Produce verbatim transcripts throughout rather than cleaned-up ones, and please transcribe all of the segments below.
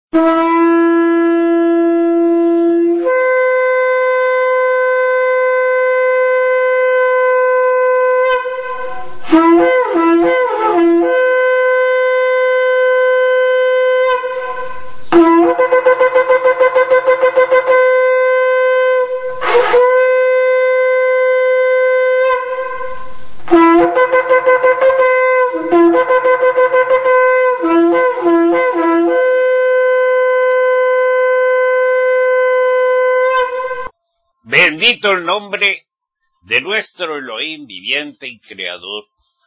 Bendito el nombre de nuestro Elohim viviente y creador,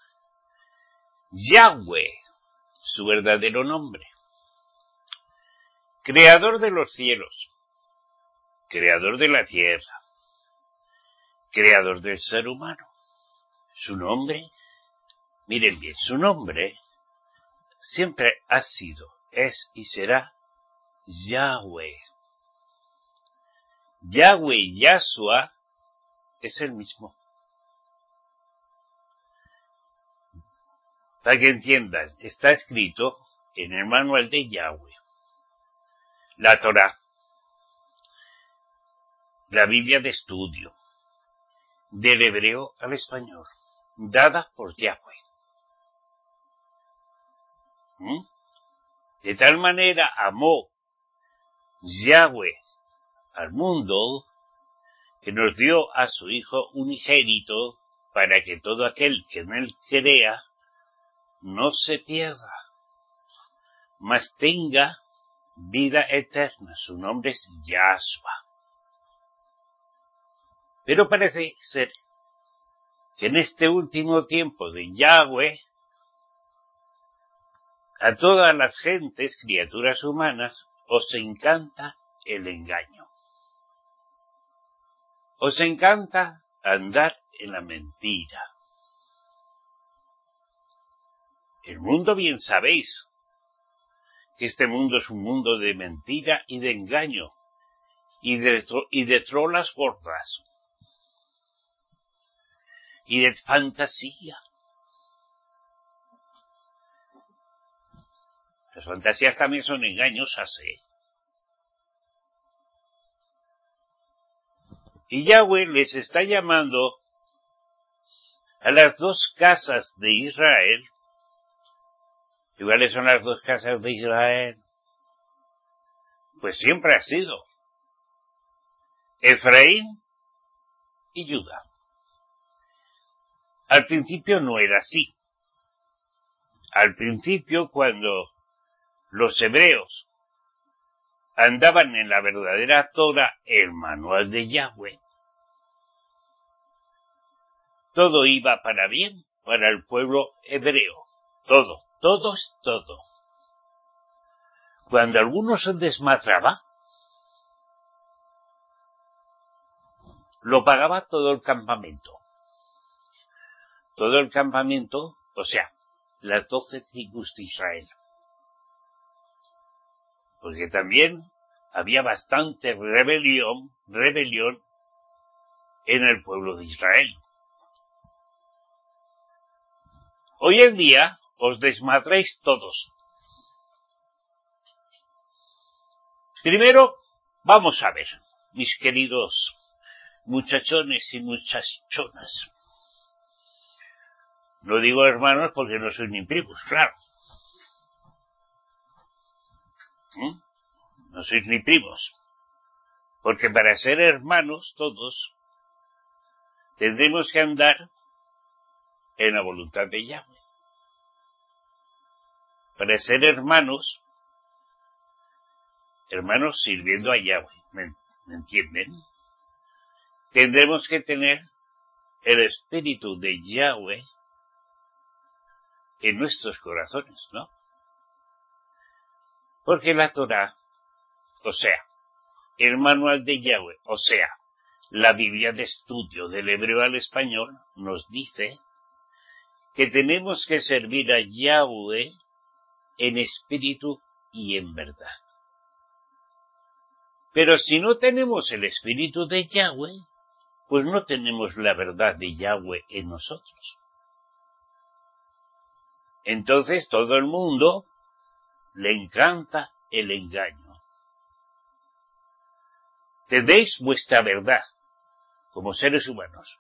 Yahweh, su verdadero nombre. Creador de los cielos, creador de la tierra, creador del ser humano. Su nombre, miren bien, su nombre siempre ha sido, es y será Yahweh. Yahweh y Yahshua es el mismo. Para que entiendan, está escrito en el manual de Yahweh, la Torá, la Biblia de estudio, del hebreo al español, dada por Yahweh. ¿Mm? De tal manera amó Yahweh al mundo que nos dio a su Hijo unigénito para que todo aquel que en él crea no se pierda, mas tenga vida eterna. Su nombre es Yahshua. Pero parece ser que en este último tiempo de Yahweh, a todas las gentes, criaturas humanas, os encanta el engaño. Os encanta andar en la mentira. El mundo, bien sabéis, que este mundo es un mundo de mentira y de engaño, y de, y de trolas gordas, y de fantasía. Las fantasías también son engañosas, ¿eh? Y Yahweh les está llamando a las dos casas de Israel. ¿Y cuáles son las dos casas de Israel? Pues siempre ha sido Efraín y Judá. Al principio no era así. Al principio, cuando los hebreos andaban en la verdadera Torah, el manual de Yahweh, todo iba para bien, para el pueblo hebreo. Todo, todo es todo. Cuando alguno se desmatraba, lo pagaba todo el campamento. Todo el campamento, o sea, las doce tribus de Israel. Porque también había bastante rebelión, rebelión en el pueblo de Israel. Hoy en día os desmadréis todos. Primero, vamos a ver, mis queridos muchachones y muchachonas. No digo hermanos porque no soy ni primos, claro. ¿Mm? No sois ni primos. Porque para ser hermanos todos, tendremos que andar en la voluntad de Yahweh. Para ser hermanos, hermanos sirviendo a Yahweh, ¿me, ¿me entienden? Tendremos que tener el espíritu de Yahweh en nuestros corazones, ¿no? Porque la Torá, o sea, el manual de Yahweh, o sea, la Biblia de estudio del hebreo al español, nos dice que tenemos que servir a Yahweh en espíritu y en verdad. Pero si no tenemos el espíritu de Yahweh, pues no tenemos la verdad de Yahweh en nosotros. Entonces todo el mundo le encanta el engaño. Tendréis vuestra verdad como seres humanos,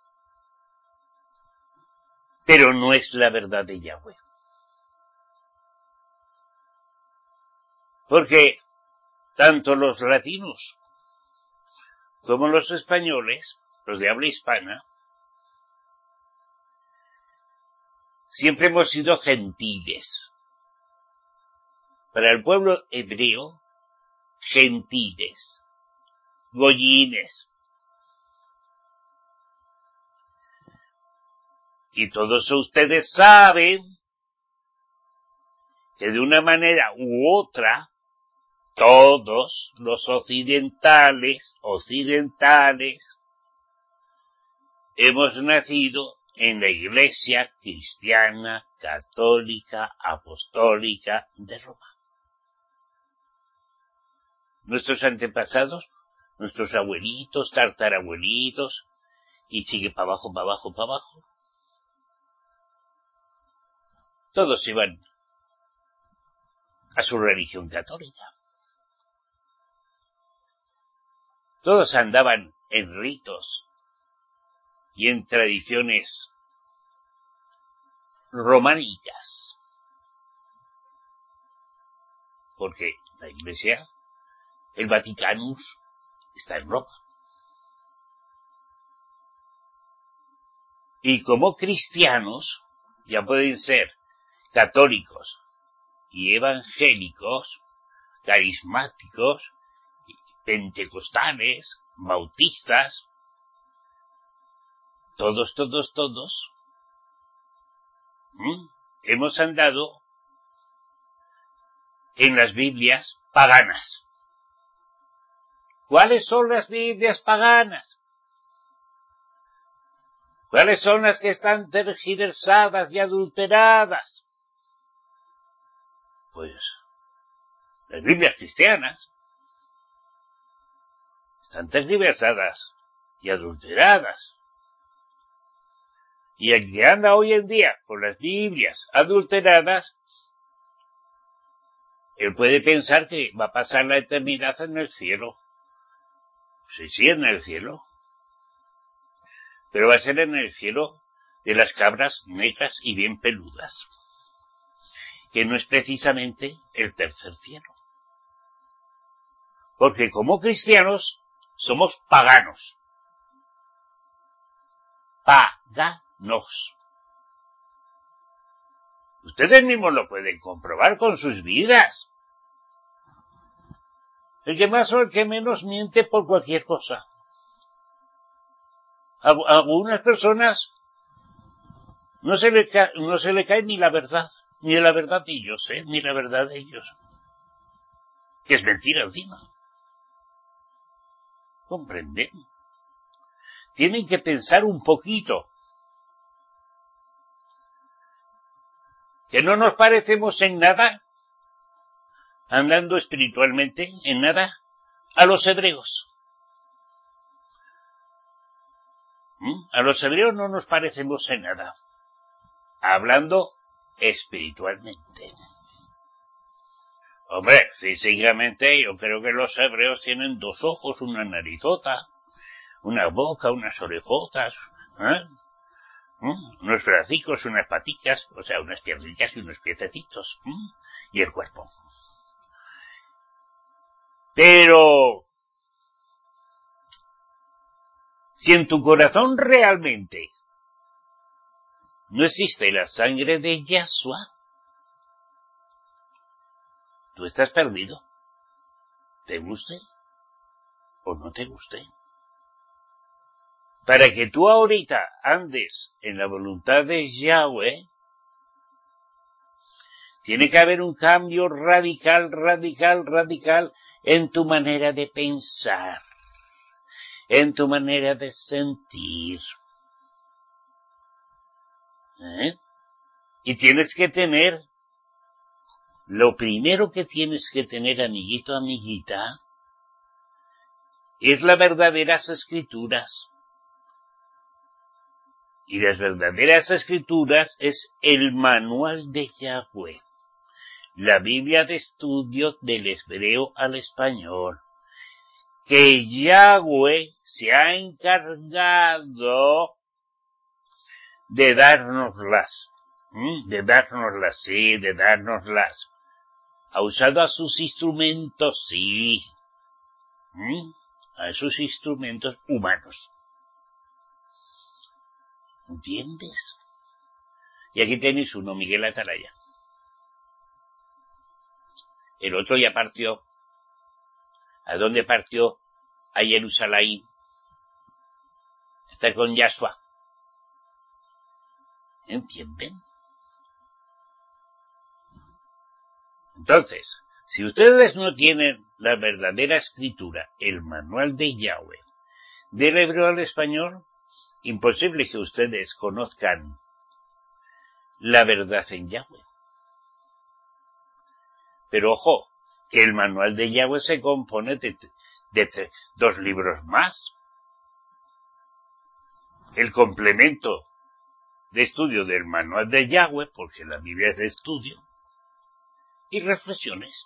pero no es la verdad de Yahweh. Porque tanto los latinos como los españoles, los de habla hispana, siempre hemos sido gentiles. Para el pueblo hebreo, gentiles, goyines. Y todos ustedes saben que de una manera u otra, todos los occidentales, occidentales, hemos nacido en la Iglesia cristiana, católica, apostólica de Roma. Nuestros antepasados, nuestros abuelitos, tartarabuelitos, y sigue para abajo, para abajo, para abajo. Todos iban a su religión católica. Todos andaban en ritos y en tradiciones románicas, porque la Iglesia, el Vaticanus, está en Roma. Y como cristianos, ya pueden ser católicos y evangélicos, carismáticos, pentecostales, bautistas, todos, todos, todos, ¿m? hemos andado en las Biblias paganas. ¿Cuáles son las Biblias paganas? ¿Cuáles son las que están tergiversadas y adulteradas? Pues las Biblias cristianas están tergiversadas y adulteradas. Y el que anda hoy en día con las Biblias adulteradas, él puede pensar que va a pasar la eternidad en el cielo. Sí, sí, en el cielo. Pero va a ser en el cielo de las cabras negras y bien peludas, que no es precisamente el tercer cielo. Porque como cristianos somos paganos. Paganos. Ustedes mismos lo pueden comprobar con sus vidas. El que más o el que menos miente por cualquier cosa. A algunas personas no se le cae, no se le cae ni la verdad, ni la verdad de ellos, ¿eh? ni la verdad de ellos. Que es mentira encima. ¿Comprenden? Tienen que pensar un poquito. Que no nos parecemos en nada, andando espiritualmente, en nada, a los hebreos. ¿Mm? A los hebreos no nos parecemos en nada, hablando espiritualmente. Hombre, físicamente yo creo que los hebreos tienen dos ojos, una narizota, una boca, unas orejotas, ¿eh? ¿Mm? Unos bracicos, unas paticas, o sea, unas piernitas y unos piececitos, ¿Mm? y el cuerpo. Pero si en tu corazón realmente no existe la sangre de Yahshua, tú estás perdido. ¿Te guste o no te guste? Para que tú ahorita andes en la voluntad de Yahweh, tiene que haber un cambio radical, radical, radical en tu manera de pensar, en tu manera de sentir. ¿Eh? Y tienes que tener, lo primero que tienes que tener, amiguito, amiguita, es las verdaderas escrituras. Y las verdaderas escrituras es el manual de Yahweh. la Biblia de estudio del hebreo al español, que Yahweh se ha encargado de dárnoslas, ¿Mm? de dárnoslas, sí, de dárnoslas. Ha usado a sus instrumentos, sí, ¿Mm? a sus instrumentos humanos. ¿Entiendes? Y aquí tenéis uno, Miguel Atalaya. El otro ya partió. ¿A dónde partió? A Jerusalén. Está con Yahshua. ¿Entienden? Entonces, si ustedes no tienen la verdadera escritura, el manual de Yahweh, del hebreo al español, imposible que ustedes conozcan la verdad en Yahweh. Pero ojo, que el manual de Yahweh se compone de, de, de dos libros más. El complemento de estudio del manual de Yahweh, porque la Biblia es de estudio, y reflexiones.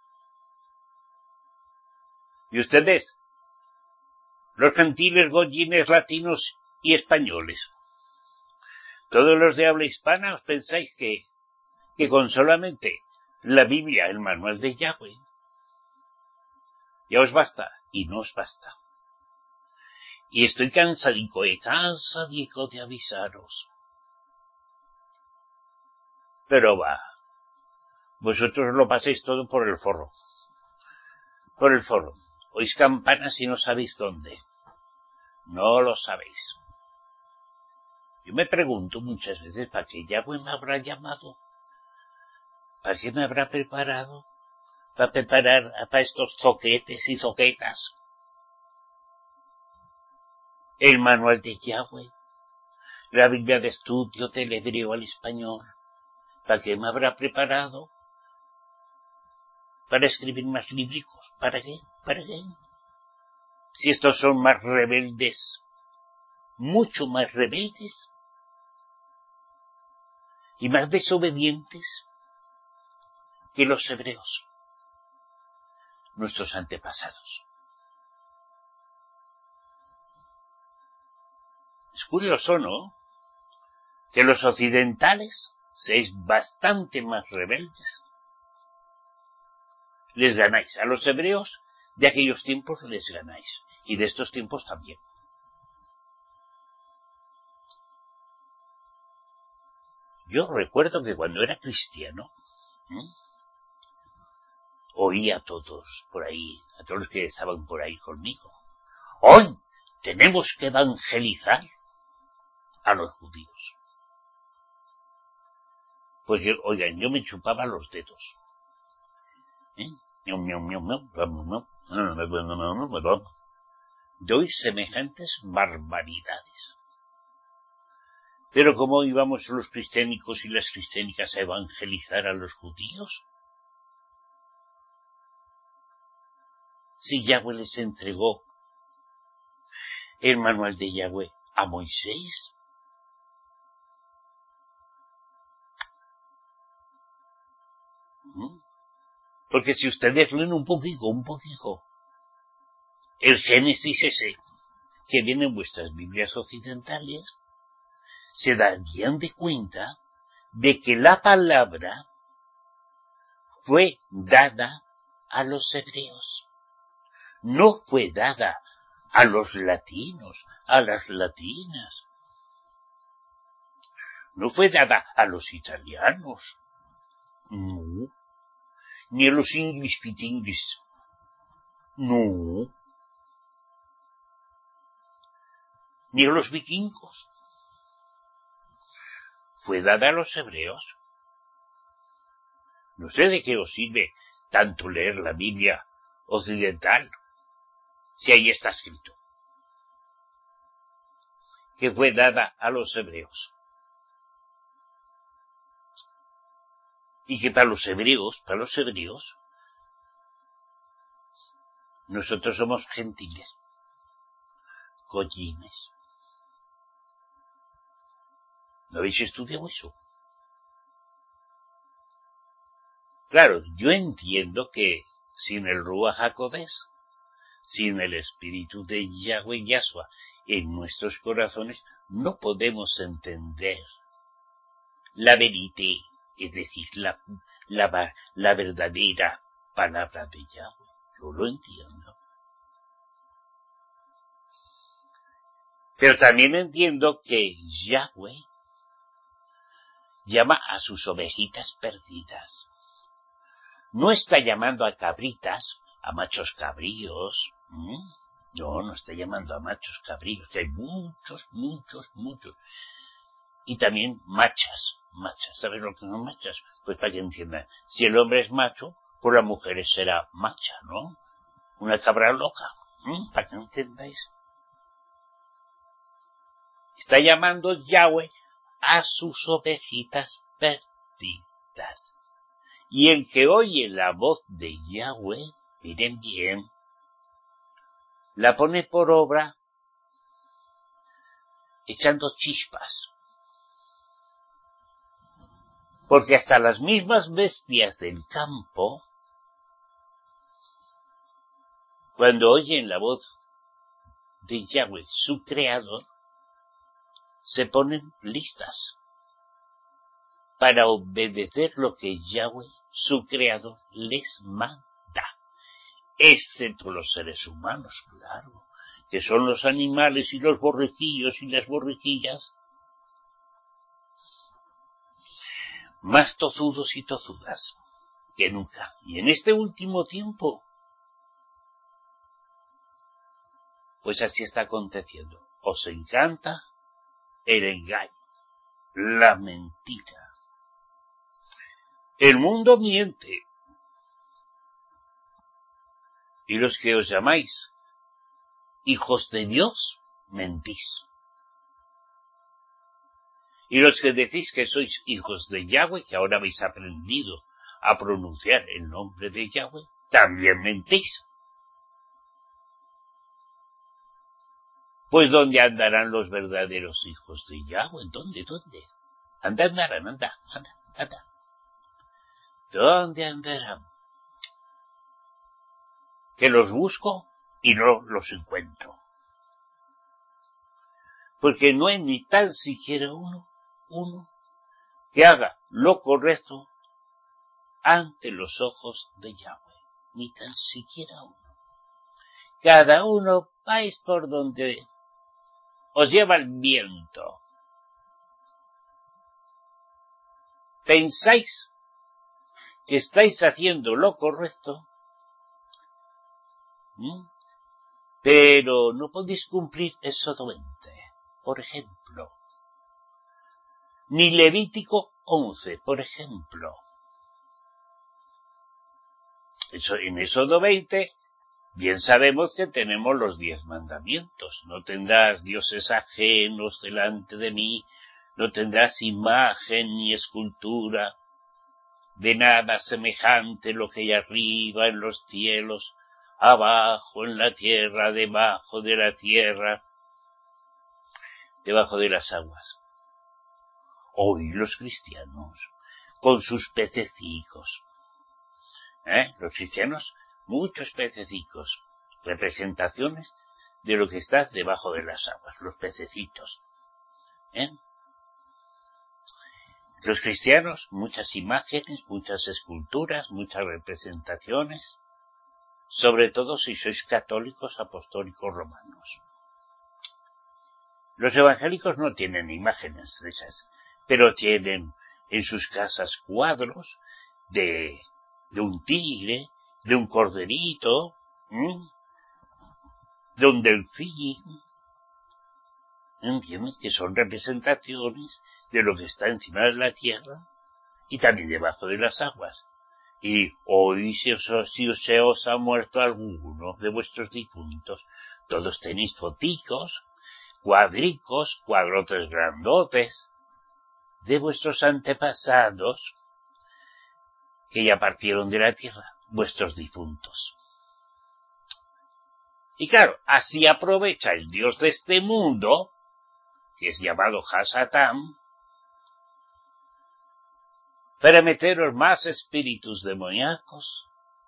Y ustedes, los gentiles, goyines, latinos y españoles, todos los de habla hispana, ¿os pensáis que, que con solamente la Biblia, el manual de Yahweh, ya os basta? Y no os basta. Y estoy cansadico, eh, cansadico de avisaros. Pero va, vosotros lo paséis todo por el forro. Por el forro. Oís campanas y no sabéis dónde. No lo sabéis. Yo me pregunto muchas veces, ¿para qué Yahweh me habrá llamado? ¿Para qué me habrá preparado? Para preparar para estos zoquetes y zoquetas. El manual de Yahweh, la Biblia de estudio del hebreo al español. ¿Para qué me habrá preparado? ¿Para escribir más líbricos? ¿Para qué? ¿Para qué? Si estos son más rebeldes, mucho más rebeldes y más desobedientes que los hebreos, nuestros antepasados. Es curioso, ¿no?, que los occidentales seáis bastante más rebeldes. Les ganáis. A los hebreos de aquellos tiempos les ganáis. Y de estos tiempos también. Yo recuerdo que cuando era cristiano, ¿eh? oía a todos por ahí, a todos los que estaban por ahí conmigo. Hoy tenemos que evangelizar a los judíos. Pues yo, oigan, yo me chupaba los dedos. ¿Eh? Doy semejantes barbaridades. Pero ¿cómo íbamos los cristianicos y las cristianicas a evangelizar a los judíos? Si Yahweh les entregó el manual de Yahweh a Moisés. ¿Mm? Porque si ustedes leen un poquito, un poquito, el Génesis ese que viene en vuestras Biblias occidentales, se darían de cuenta de que la palabra fue dada a los hebreos. No fue dada a los latinos, a las latinas. No fue dada a los italianos. No. Ni a los English pitings. No. Ni a los vikingos. Fue dada a los hebreos. No sé de qué os sirve tanto leer la Biblia occidental, si ahí está escrito que fue dada a los hebreos. Y que para los hebreos, para los hebreos, nosotros somos gentiles, goyines. ¿No habéis estudiado eso? Claro, yo entiendo que sin el Ruach HaKodesh, sin el Espíritu de Yahweh Yahshua en nuestros corazones, no podemos entender la verité, es decir, la, la, la verdadera palabra de Yahweh. Yo lo entiendo. Pero también entiendo que Yahweh llama a sus ovejitas perdidas. No está llamando a cabritas, a machos cabríos. ¿Mm? No, no está llamando a machos cabríos, que hay muchos, muchos, muchos. Y también machas, machas. ¿Sabes lo que son machas? Pues para que entiendan. Si el hombre es macho, pues la mujer será macha, ¿no? Una cabra loca. ¿Mm? Para que entendáis. Está llamando Yahweh a sus ovejitas perdidas. Y el que oye la voz de Yahweh, miren bien, la pone por obra echando chispas. Porque hasta las mismas bestias del campo, cuando oyen la voz de Yahweh, su creador, se ponen listas para obedecer lo que Yahweh, su creador, les manda. Excepto los seres humanos, claro, que son los animales y los borriquillos y las borriquillas más tozudos y tozudas que nunca. Y en este último tiempo, pues así está aconteciendo. Os encanta el engaño, la mentira. El mundo miente. Y los que os llamáis hijos de Dios, mentís. Y los que decís que sois hijos de Yahweh, que ahora habéis aprendido a pronunciar el nombre de Yahweh, también mentís. Pues ¿dónde andarán los verdaderos hijos de Yahweh? ¿Dónde, dónde? Anda, andarán, anda, anda, anda. ¿Dónde andarán? Que los busco y no los encuentro. Porque no hay ni tan siquiera uno, uno, que haga lo correcto ante los ojos de Yahweh. Ni tan siquiera uno. Cada uno vais por donde os lleva el viento. Pensáis que estáis haciendo lo correcto, ¿Mm? pero no podéis cumplir Éxodo veinte, por ejemplo. Ni Levítico once, por ejemplo. Eso, en Éxodo veinte, bien sabemos que tenemos los diez mandamientos. No tendrás dioses ajenos delante de mí, no tendrás imagen ni escultura de nada semejante lo que hay arriba en los cielos, abajo en la tierra, debajo de la tierra, debajo de las aguas. Hoy los cristianos, con sus pececicos, ¿eh? Los cristianos, muchos pececicos, representaciones de lo que está debajo de las aguas, los pececitos, ¿eh? Los cristianos, muchas imágenes, muchas esculturas, muchas representaciones, sobre todo si sois católicos apostólicos romanos. Los evangélicos no tienen imágenes de esas, pero tienen en sus casas cuadros de, de un tigre, de un corderito, ¿eh? de un delfín. ¿Entiendes? Que son representaciones de lo que está encima de la tierra y también debajo de las aguas. Y hoy si os, si os, se os ha muerto alguno de vuestros difuntos, todos tenéis foticos, cuadricos, cuadrotes grandotes de vuestros antepasados que ya partieron de la tierra, vuestros difuntos. Y claro, así aprovecha el Dios de este mundo, que es llamado Hasatán, para meteros más espíritus demoníacos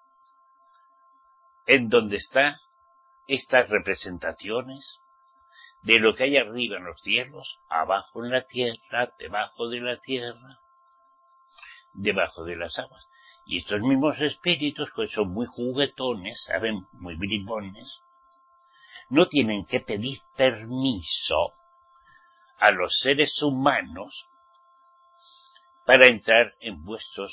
en donde están estas representaciones de lo que hay arriba en los cielos, abajo en la tierra, debajo de la tierra, debajo de las aguas. Y estos mismos espíritus, que son muy juguetones, saben, muy bribones, no tienen que pedir permiso a los seres humanos para entrar en vuestros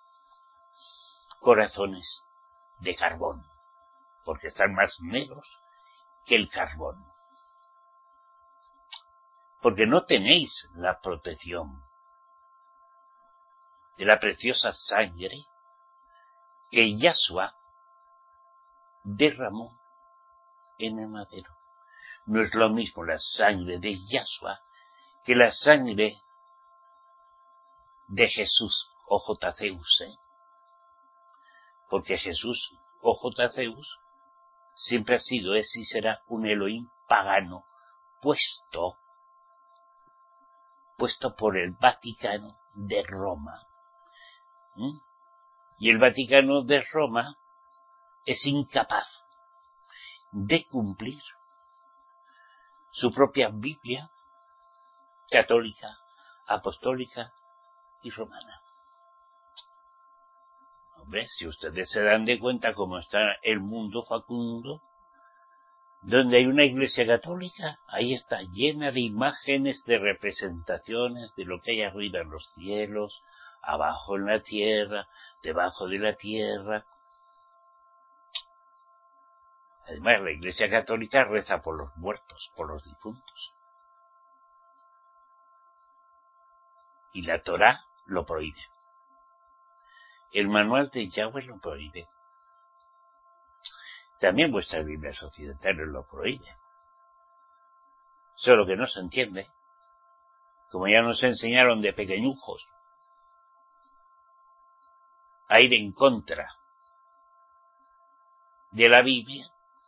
corazones de carbón, porque están más negros que el carbón. Porque no tenéis la protección de la preciosa sangre que Yahshua derramó en el madero. No es lo mismo la sangre de Yahshua que la sangre de Jesús o J. Zeus, ¿eh? Porque Jesús o J. Zeus siempre ha sido, es y será un Elohim pagano puesto, puesto por el Vaticano de Roma. ¿Mm? Y el Vaticano de Roma es incapaz de cumplir su propia Biblia católica, apostólica y romana. Hombre, si ustedes se dan de cuenta cómo está el mundo facundo, donde hay una iglesia católica, ahí está llena de imágenes, de representaciones de lo que hay arriba en los cielos, abajo en la tierra, debajo de la tierra. Además, la iglesia católica reza por los muertos, por los difuntos. Y la Torá lo prohíbe. El manual de Yahweh lo prohíbe. También vuestras Biblias occidentales lo prohíben. Solo que no se entiende, como ya nos enseñaron de pequeñujos, a ir en contra de la Biblia,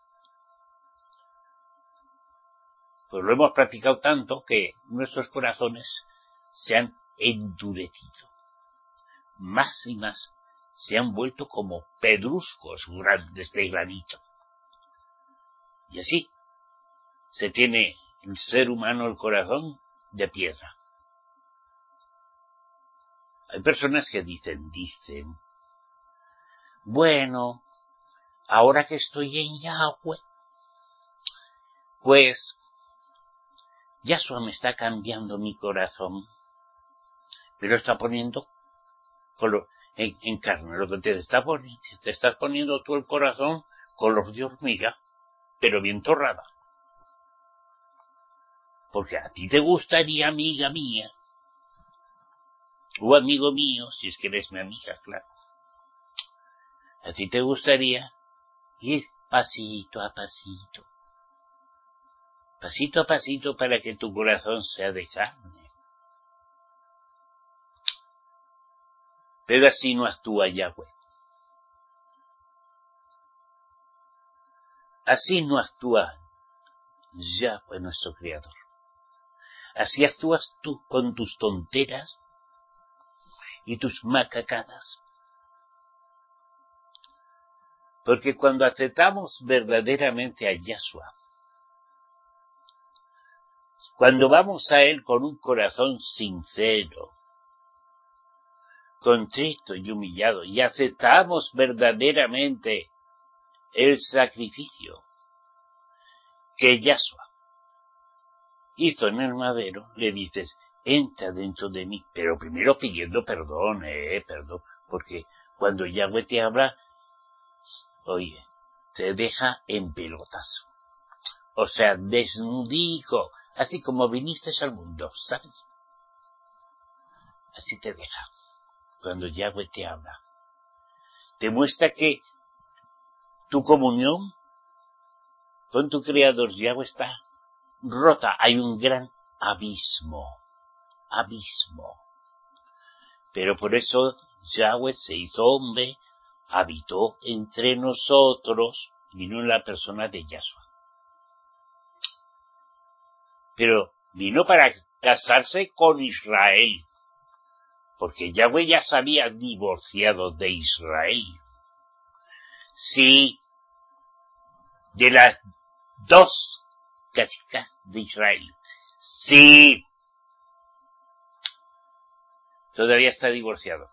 pues lo hemos practicado tanto que nuestros corazones se han endurecido. Más y más se han vuelto como pedruscos grandes de granito. Y así se tiene el ser humano el corazón de piedra. Hay personas que dicen, dicen, bueno, ahora que estoy en Yahweh, pues Yahshua me está cambiando mi corazón, me lo está poniendo color, en, en carne, lo que te está poniendo, te estás poniendo tú el corazón color de hormiga, pero bien torrada. Porque a ti te gustaría, amiga mía, o amigo mío, si es que eres mi amiga, claro, a ti te gustaría ir pasito a pasito, pasito a pasito para que tu corazón sea de carne. Pero así no actúa Yahweh. Así no actúa Yahweh, nuestro Creador. Así actúas tú con tus tonteras y tus macacadas. Porque cuando aceptamos verdaderamente a Yahshua, cuando vamos a Él con un corazón sincero, contrito y humillado, y aceptamos verdaderamente el sacrificio que Yahshua hizo en el madero, le dices, entra dentro de mí, pero primero pidiendo perdón, eh, perdón, porque cuando Yahweh te habla, oye, te deja en pelotas, o sea, desnudico, así como viniste al mundo, ¿sabes? Así te deja, cuando Yahweh te habla. Te muestra que tu comunión con tu Creador Yahweh está rota, hay un gran abismo, abismo. Pero por eso Yahweh se hizo hombre, habitó entre nosotros, vino en la persona de Yahshua. Pero vino para casarse con Israel, porque Yahweh ya se había divorciado de Israel. Sí, de las dos casicas de Israel. Sí, todavía está divorciado.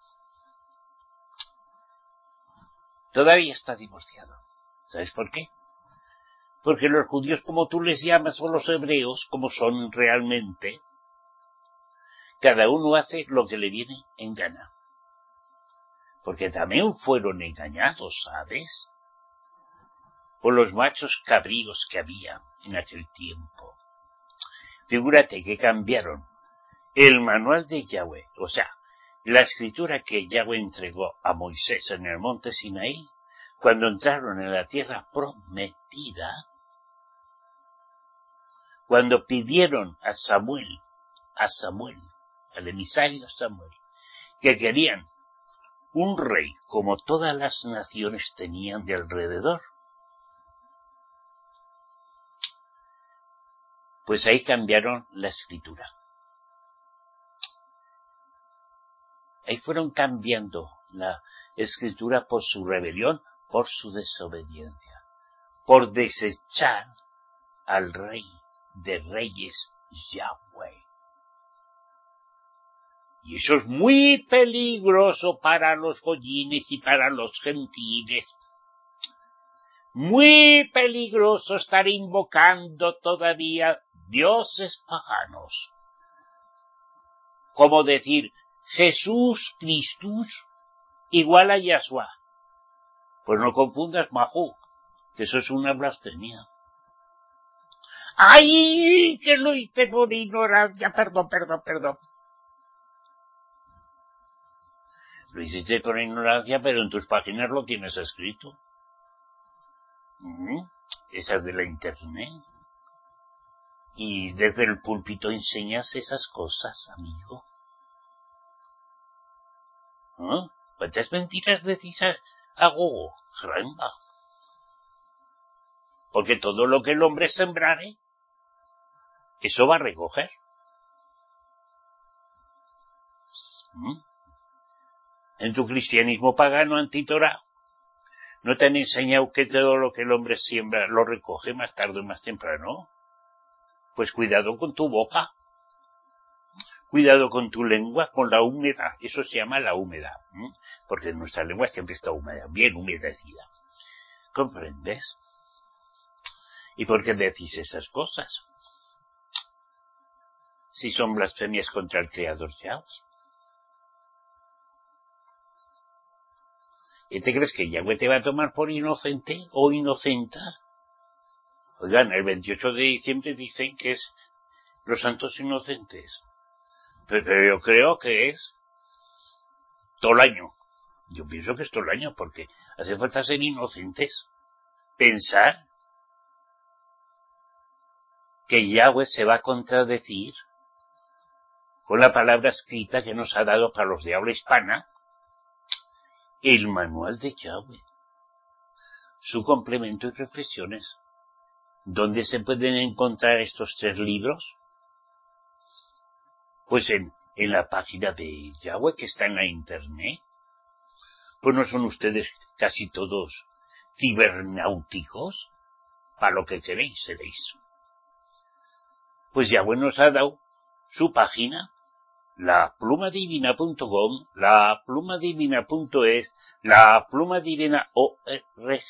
Todavía está divorciado. ¿Sabes por qué? Porque los judíos, como tú les llamas, o los hebreos, como son realmente, cada uno hace lo que le viene en gana. Porque también fueron engañados, ¿sabes? Por los machos cabríos que había en aquel tiempo. Figúrate que cambiaron el manual de Yahweh, o sea, la escritura que Yahweh entregó a Moisés en el monte Sinaí, cuando entraron en la tierra prometida, cuando pidieron a Samuel, a Samuel, al emisario Samuel, que querían un rey como todas las naciones tenían de alrededor, pues ahí cambiaron la escritura. Ahí fueron cambiando la escritura por su rebelión, por su desobediencia, por desechar al rey de reyes Yahweh. Y eso es muy peligroso para los goyines y para los gentiles. Muy peligroso estar invocando todavía dioses paganos. Como decir Jesús Cristus igual a Yahshua. Pues no confundas, Majú, que eso es una blasfemia. ¡Ay! Que lo hice por ignorancia. Perdón, perdón, perdón. Lo hiciste por ignorancia, pero en tus páginas lo tienes escrito. Uh-huh. Esas de la internet. Y desde el púlpito enseñas esas cosas, amigo. ¿Ah? ¿Cuántas mentiras decís a, a gogo? Caramba. Porque todo lo que el hombre sembrare, eso va a recoger. ¿Mm? En tu cristianismo pagano antitorá, ¿no te han enseñado que todo lo que el hombre siembra lo recoge más tarde o más temprano? Pues cuidado con tu boca. Cuidado con tu lengua, con la humedad. Eso se llama la humedad. ¿eh? Porque nuestra lengua siempre está húmeda, bien humedecida. ¿Comprendes? ¿Y por qué decís esas cosas? Si son blasfemias contra el Creador Yahweh. ¿Y te crees que Yahweh te va a tomar por inocente o inocenta? Oigan, el veintiocho de diciembre dicen que es los santos inocentes. Pero yo creo que es todo el año. Yo pienso que es todo el año, porque hace falta ser inocentes. Pensar que Yahweh se va a contradecir con la palabra escrita que nos ha dado para los de habla hispana, el manual de Yahweh, su complemento y reflexiones. ¿Dónde se pueden encontrar estos tres libros? Pues en, en la página de Yahweh, que está en la internet. Pues no son ustedes casi todos cibernáuticos. Para lo que queréis, seréis. Pues Yahweh nos ha dado su página, la pluma divina punto com, la pluma divina punto es, la pluma divina punto org.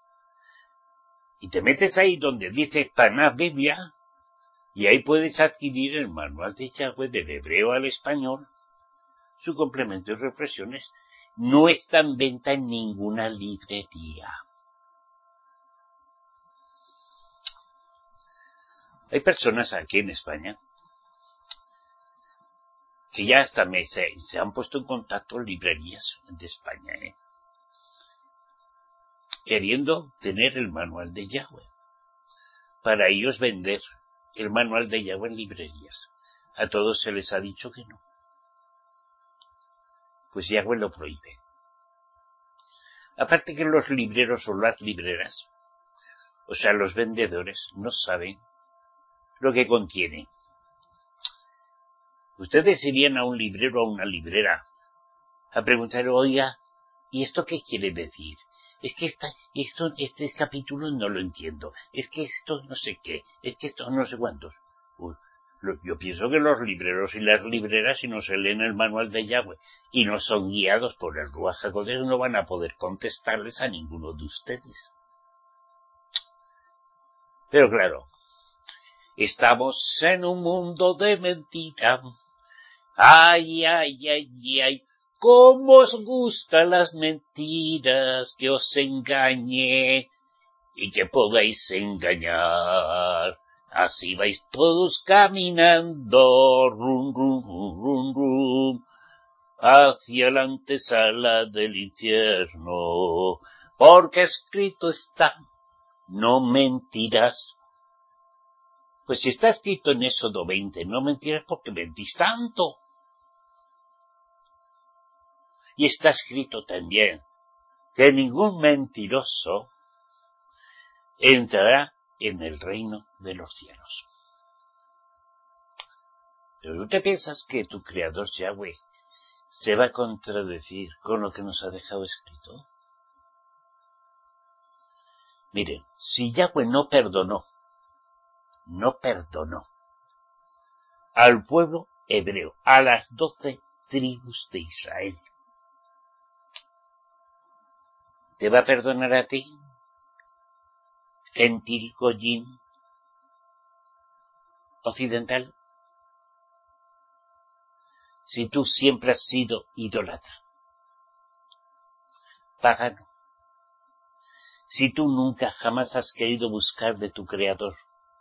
Y te metes ahí donde dice Taná Biblia, y ahí puedes adquirir el manual de Yahweh del hebreo al español, su complemento y reflexiones. No está en venta en ninguna librería. Hay personas aquí en España que ya hasta me se, se han puesto en contacto en librerías de España, ¿eh? queriendo tener el manual de Yahweh, para ellos vender el manual de Yahweh en librerías. A todos se les ha dicho que no. Pues Yahweh lo prohíbe. Aparte que los libreros o las libreras, o sea, los vendedores, no saben lo que contiene. Ustedes irían a un librero o a una librera a preguntar, oiga, ¿y esto qué quiere decir? Es que esta, esto, este capítulo no lo entiendo. Es que esto no sé qué. Es que esto no sé cuántos. Uy, lo, yo pienso que los libreros y las libreras, si no se leen el manual de Yahweh y no son guiados por el Ruach HaKodesh, no van a poder contestarles a ninguno de ustedes. Pero claro, estamos en un mundo de mentira. Ay, ay, ay, ay. ¿Cómo os gustan las mentiras? Que os engañe y que podáis engañar. Así vais todos caminando, rum, rum, rum, rum, rum, hacia la antesala del infierno. Porque escrito está, no mentirás. Pues si está escrito en Éxodo veinte, no mentirás porque mentís tanto. Y está escrito también que ningún mentiroso entrará en el reino de los cielos. Pero ¿tú te piensas que tu Creador Yahweh se va a contradecir con lo que nos ha dejado escrito? Miren, si Yahweh no perdonó, no perdonó al pueblo hebreo, a las doce tribus de Israel, ¿te va a perdonar a ti, gentil goyín occidental? Si tú siempre has sido idólatra, pagano, si tú nunca jamás has querido buscar de tu Creador,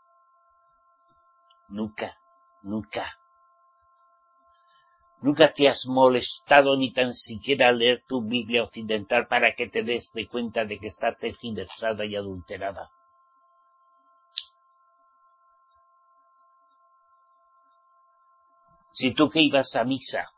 nunca, nunca, nunca te has molestado ni tan siquiera a leer tu Biblia occidental para que te des de cuenta de que está tergiversada y adulterada. Si tú que ibas a misa,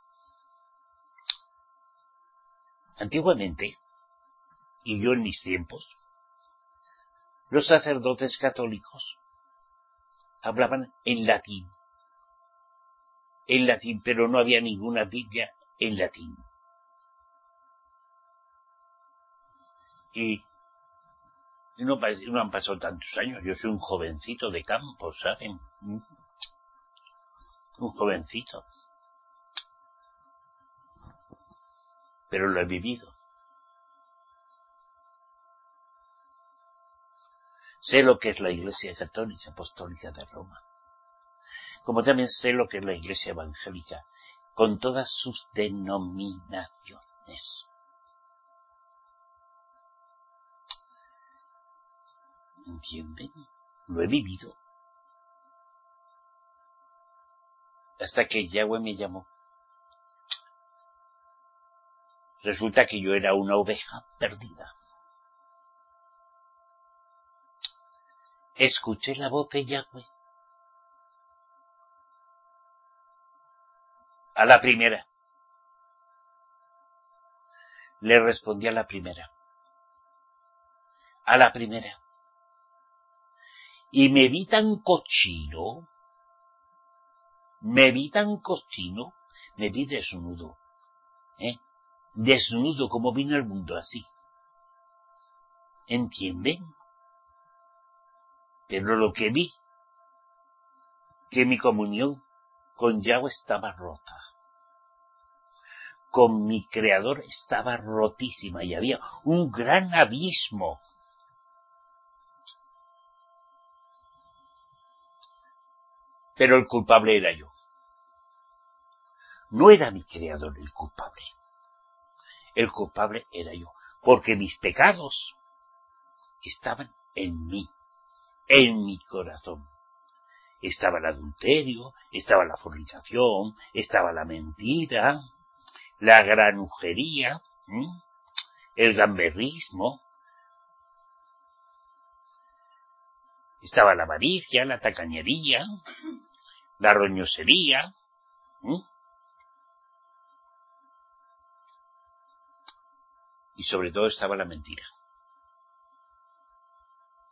antiguamente, y yo en mis tiempos, los sacerdotes católicos hablaban en latín, en latín, pero no había ninguna Biblia en latín. Y no, no han pasado tantos años, yo soy un jovencito de campo, ¿saben? Un jovencito. Pero lo he vivido. Sé lo que es la Iglesia Católica Apostólica de Roma. Como también sé lo que es la Iglesia Evangélica, con todas sus denominaciones. ¿Entienden? Lo he vivido. Hasta que Yahweh me llamó. Resulta que yo era una oveja perdida. Escuché la voz de Yahweh. A la primera. Le respondí a la primera. A la primera. Y me vi tan cochino, me vi tan cochino, me vi desnudo, ¿eh? Desnudo como vino al mundo así. ¿Entienden? Pero lo que vi, que mi comunión con Yahweh estaba rota. Con mi Creador estaba rotísima y había un gran abismo. Pero el culpable era yo. No era mi Creador el culpable. El culpable era yo. Porque mis pecados estaban en mí, en mi corazón. Estaba el adulterio, estaba la fornicación, estaba la mentira, la granujería, ¿eh? el gamberrismo, estaba la avaricia, la tacañería, la roñosería, ¿eh? y sobre todo estaba la mentira.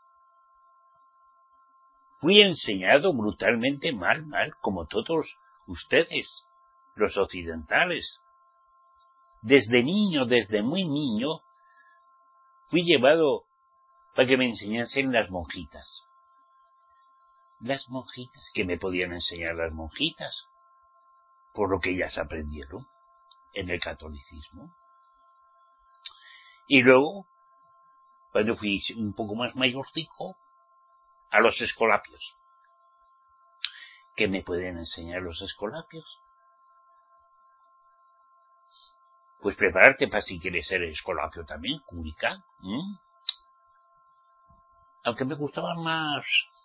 Fui enseñado brutalmente mal, mal, como todos ustedes, los occidentales. Desde niño, desde muy niño, fui llevado para que me enseñasen las monjitas. Las monjitas, ¿qué me podían enseñar las monjitas? Por lo que ellas aprendieron en el catolicismo. Y luego, cuando fui un poco más mayorcico, a los escolapios. ¿Qué me pueden enseñar los escolapios? Pues prepararte para si quieres ser escolapio también, cúrica. ¿Mm? Aunque me gustaban más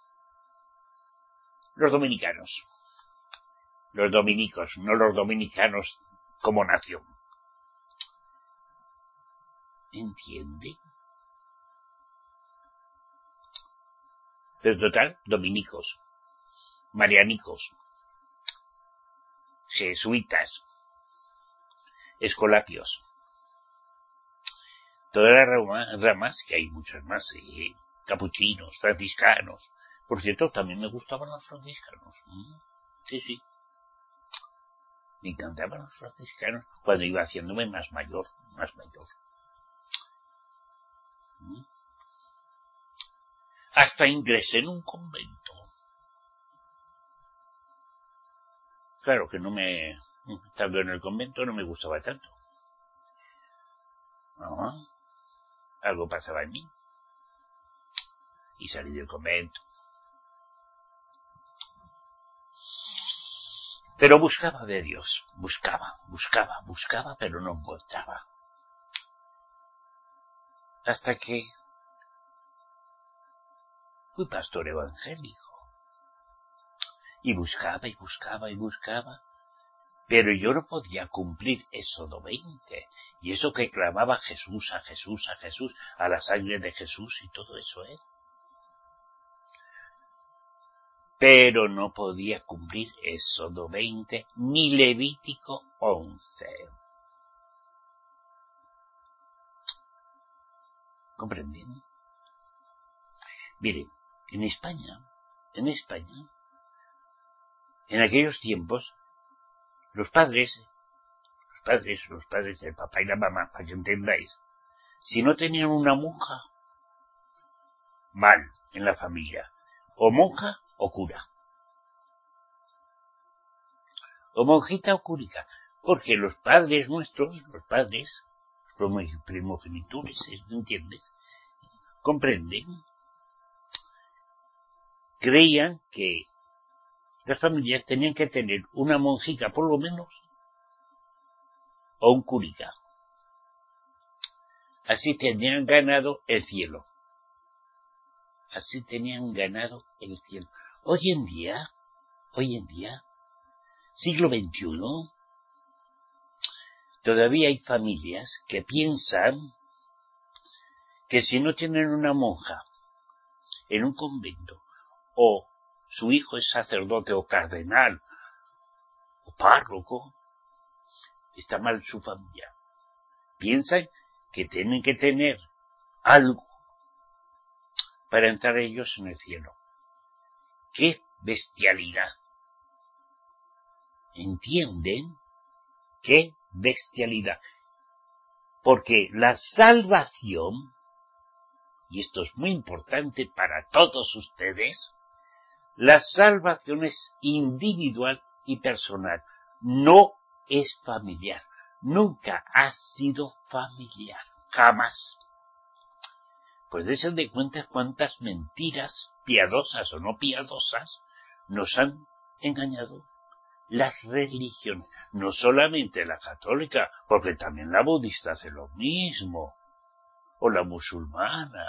los dominicanos. Los dominicos, no los dominicanos como nación. ¿Entiende? Pero total, dominicos, marianicos, jesuitas, escolapios. Todas las ramas, que hay muchas más, ¿eh? Capuchinos, franciscanos. Por cierto, también me gustaban los franciscanos. ¿Mm? Sí, sí. Me encantaban los franciscanos cuando iba haciéndome más mayor, más mayor. ¿Mm? Hasta ingresé en un convento. Claro que no me... Estando en el convento no me gustaba tanto. No, algo pasaba en mí. Y salí del convento. Pero buscaba de Dios. Buscaba, buscaba, buscaba, pero no encontraba. Hasta que fui pastor evangélico. Y buscaba, y buscaba, y buscaba. Pero yo no podía cumplir Éxodo veinte. Y eso que clamaba Jesús, a Jesús, a Jesús, a la sangre de Jesús y todo eso, ¿eh? Pero no podía cumplir Éxodo veinte ni Levítico once. ¿Comprenden? Miren, en España, en España, en aquellos tiempos, los padres, los padres, los padres del papá y la mamá, para que entendáis, si no tenían una monja, mal en la familia, o monja o cura, o monjita o cúrica, porque los padres nuestros, los padres, los primogenitores, ¿entiendes? ¿Comprenden? Creían que las familias tenían que tener una monjica por lo menos, o un cúrica. Así tenían ganado el cielo. Así tenían ganado el cielo. Hoy en día, hoy en día, siglo veintiuno, todavía hay familias que piensan que si no tienen una monja en un convento, o su hijo es sacerdote o cardenal, o párroco, está mal su familia. Piensan que tienen que tener algo para entrar ellos en el cielo. ¡Qué bestialidad! ¿Entienden? ¡Qué bestialidad! Porque la salvación, y esto es muy importante para todos ustedes, la salvación es individual y personal, no es familiar. Nunca ha sido familiar, jamás. Pues déjense de cuenta cuántas mentiras, piadosas o no piadosas, nos han engañado las religiones. No solamente la católica, porque también la budista hace lo mismo, o la musulmana.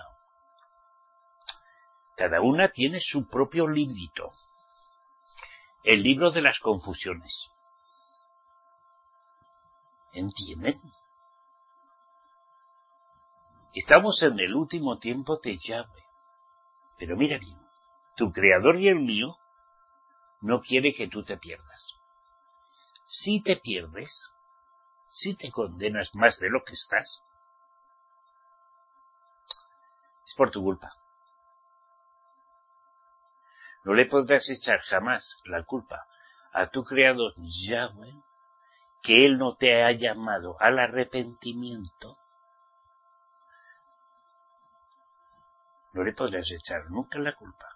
Cada una tiene su propio librito. El libro de las confusiones. ¿Entienden? Estamos en el último tiempo de Yahweh. Pero mira bien, tu creador y el mío no quiere que tú te pierdas. Si te pierdes, si te condenas más de lo que estás, es por tu culpa. No le podrás echar jamás la culpa a tu Creador Yahweh que Él no te ha llamado al arrepentimiento, no le podrás echar nunca la culpa.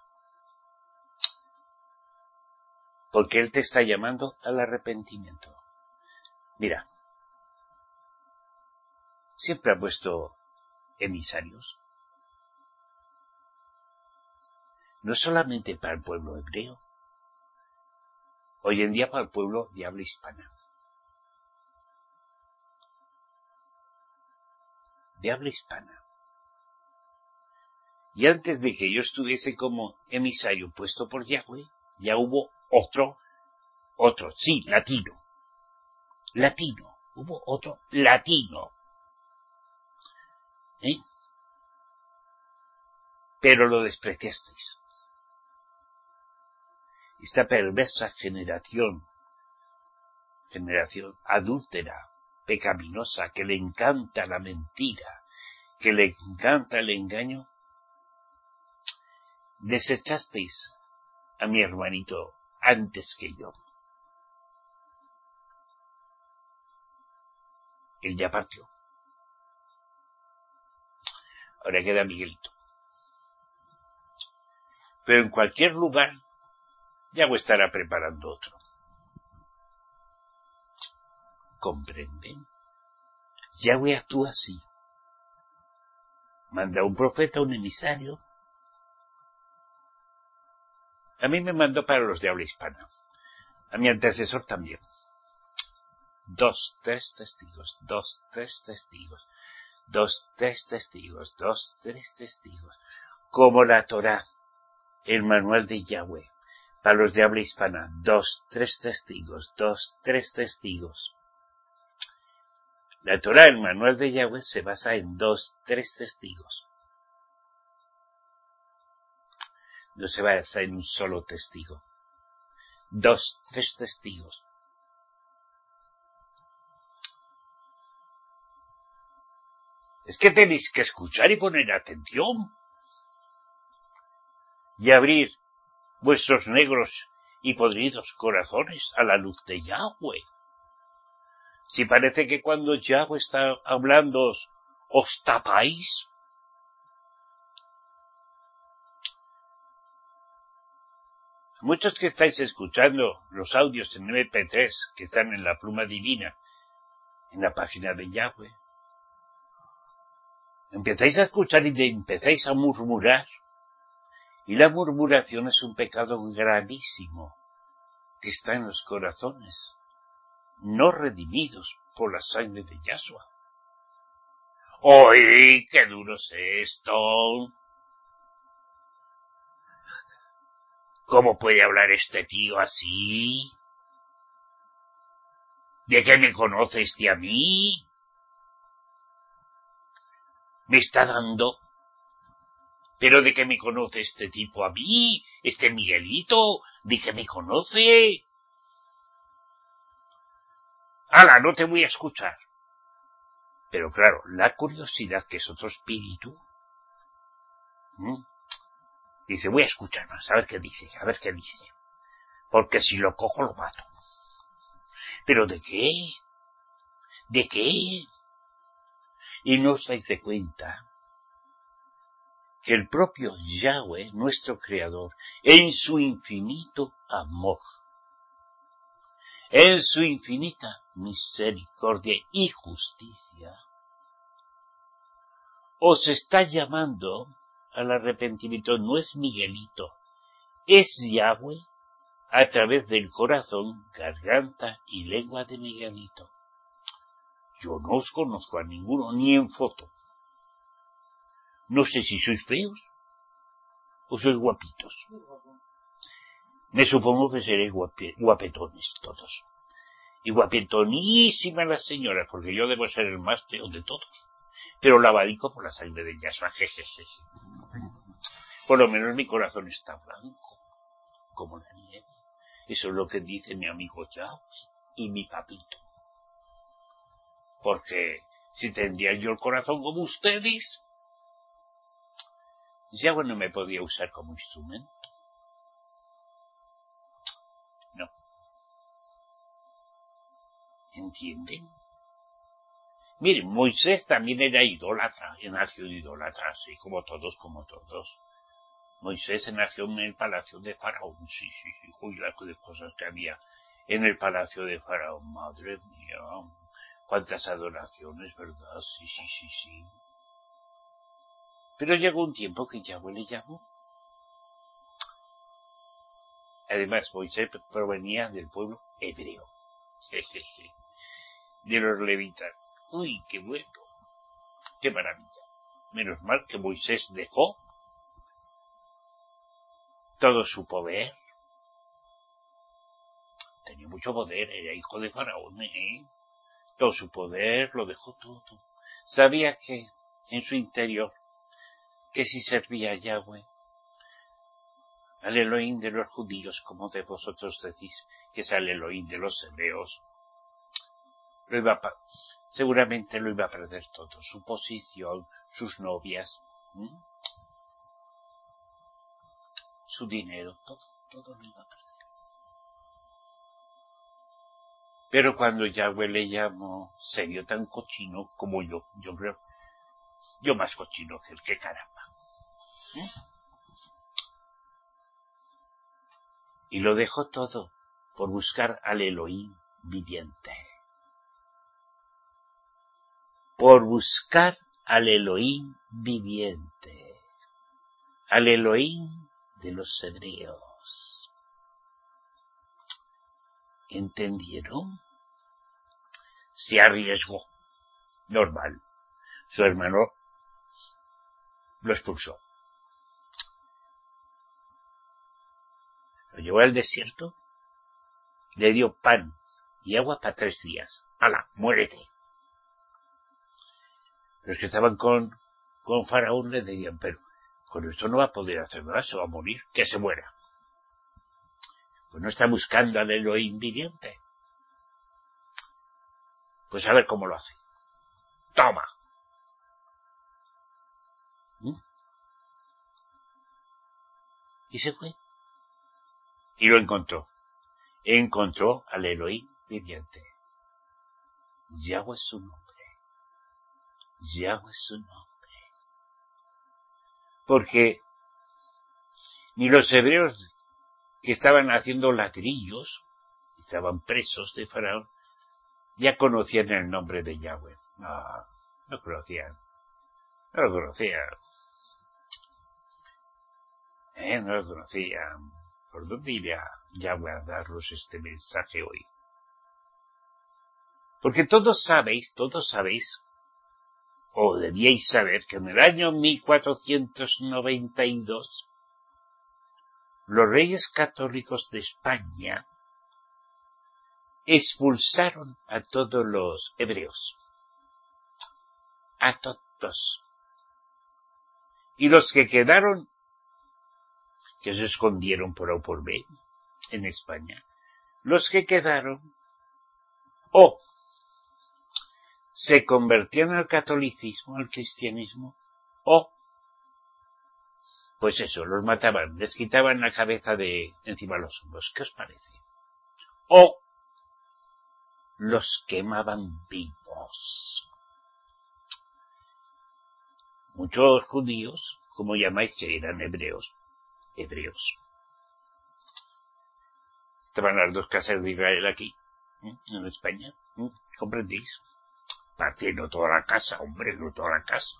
Porque Él te está llamando al arrepentimiento. Mira, siempre ha puesto emisarios. No solamente para el pueblo hebreo, hoy en día para el pueblo de habla hispana. De habla hispana. Y antes de que yo estuviese como emisario puesto por Yahweh, ya hubo otro, otro, sí, latino. Latino. Hubo otro latino. ¿Eh? Pero lo despreciasteis. Esta perversa generación, generación adúltera, pecaminosa, que le encanta la mentira, que le encanta el engaño, desechasteis a mi hermanito antes que yo. Él ya partió. Ahora queda Miguelito. Pero en cualquier lugar, Yahweh estará preparando otro. ¿Comprenden? Yahweh actúa así. Manda un profeta, un emisario. A mí me mandó para los de habla hispana. A mi antecesor también. Dos, tres testigos, dos, tres testigos, dos, tres testigos, dos, tres testigos. Como la Torá, el manual de Yahweh. Para los de habla hispana, dos, tres testigos, dos, tres testigos. La Torá, el manual de Yahweh, se basa en dos, tres testigos. No se basa en un solo testigo. Dos, tres testigos. Es que tenéis que escuchar y poner atención. Y abrir vuestros negros y podridos corazones a la luz de Yahweh. Si parece que cuando Yahweh está hablando os tapáis. Muchos que estáis escuchando los audios en eme pe tres que están en la pluma divina, en la página de Yahweh, empezáis a escuchar y empezáis a murmurar. Y la murmuración es un pecado gravísimo que está en los corazones, no redimidos por la sangre de Yahshua. ¡Uy, qué duro es esto! ¿Cómo puede hablar este tío así? ¿De qué me conoce este a mí? ¿Me está dando? ¿Pero de qué me conoce este tipo a mí? ¿Este Miguelito? ¿De qué me conoce? ¡Hala, no te voy a escuchar! Pero claro, la curiosidad, que es otro espíritu, ¿m? dice, voy a escuchar más, a ver qué dice, a ver qué dice. Porque si lo cojo, lo mato. ¿Pero de qué? ¿De qué? Y no os dais de cuenta que el propio Yahweh, nuestro Creador, en su infinito amor, en su infinita misericordia y justicia, os está llamando al arrepentimiento. No es Miguelito, es Yahweh a través del corazón, garganta y lengua de Miguelito. Yo no os conozco a ninguno, ni en foto. No sé si sois feos o sois guapitos. Me supongo que seréis guape, guapetones todos. Y guapetonísimas las señoras, porque yo debo ser el más feo de todos. Pero lavadico por la sangre de Yahshua, jejeje. Por lo menos mi corazón está blanco, como la nieve. Eso es lo que dice mi amigo Yahweh y mi papito. Porque si tendría yo el corazón como ustedes, Yahweh no me podía usar como instrumento. No. ¿Entienden? Miren, Moisés también era idólatra, nació idólatra, así como todos, como todos. Moisés nació en el palacio de Faraón, sí, sí, sí, uy, las cosas que había en el palacio de Faraón, madre mía, cuántas adoraciones, ¿verdad? Sí, sí, sí, sí. Pero llegó un tiempo que Yahweh le llamó. Además, Moisés provenía del pueblo hebreo, de los levitas. Uy, qué bueno, qué maravilla. Menos mal que Moisés dejó todo su poder. Tenía mucho poder, era hijo de Faraón, ¿eh? Todo su poder lo dejó todo. Sabía que en su interior, que si servía a Yahweh, al Elohim de los judíos, como de vosotros decís, que es al Elohim de los hebreos, lo iba a, seguramente lo iba a perder todo, su posición, sus novias, ¿m? su dinero, todo, todo lo iba a perder. Pero cuando Yahweh le llamó, se vio tan cochino como yo, yo creo, yo más cochino que el que caramba. ¿Eh? Y lo dejó todo por buscar al Elohim viviente. Por buscar al Elohim viviente. Al Elohim de los hebreos. ¿Entendieron? Se arriesgó. Normal. Su hermano lo expulsó. Lo llevó al desierto, le dio pan y agua para tres días. ¡Hala, muérete! Los que estaban con, con Faraón le decían, pero con esto no va a poder hacer nada, se va a morir, que se muera. Pues no está buscando al Elohim viviente. Pues a ver cómo lo hace. ¡Toma! ¿Mm? Y se fue. Y lo encontró. Encontró al Elohim viviente. Yahweh es su nombre. Yahweh es su nombre. Porque ni los hebreos que estaban haciendo ladrillos, estaban presos de Faraón, ya conocían el nombre de Yahweh. No, no conocían. No lo conocían. Eh, no lo conocían. ¿Por dónde iría Yahweh a darlos este mensaje hoy? Porque todos sabéis, todos sabéis, o debíais saber, que en el año mil cuatrocientos noventa y dos, los reyes católicos de España expulsaron a todos los hebreos. A todos. Y los que quedaron, que se escondieron por A o por B, en España, los que quedaron, o se convertían al catolicismo, al cristianismo, o, pues eso, los mataban, les quitaban la cabeza de encima de los hombros. ¿Qué os parece? O los quemaban vivos. Muchos judíos, como llamáis, que eran hebreos, hebreos. Estaban las dos casas de Israel aquí, ¿eh? En España, ¿eh? ¿Comprendéis? Partiendo toda la casa, hombre, no toda la casa.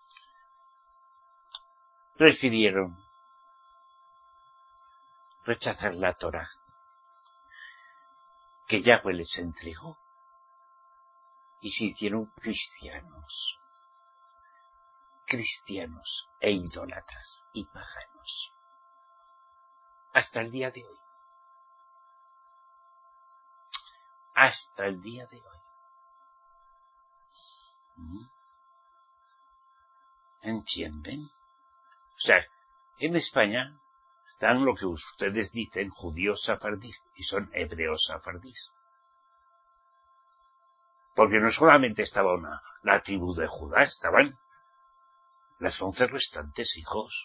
Prefirieron rechazar la Torá que Yahweh les entregó y se hicieron cristianos, cristianos e idólatras y paganos. Hasta el día de hoy. Hasta el día de hoy. ¿Entienden? O sea, en España están lo que ustedes dicen judíos safardíes y son hebreos safardíes. Porque no solamente estaba una, la tribu de Judá, estaban las once restantes hijos.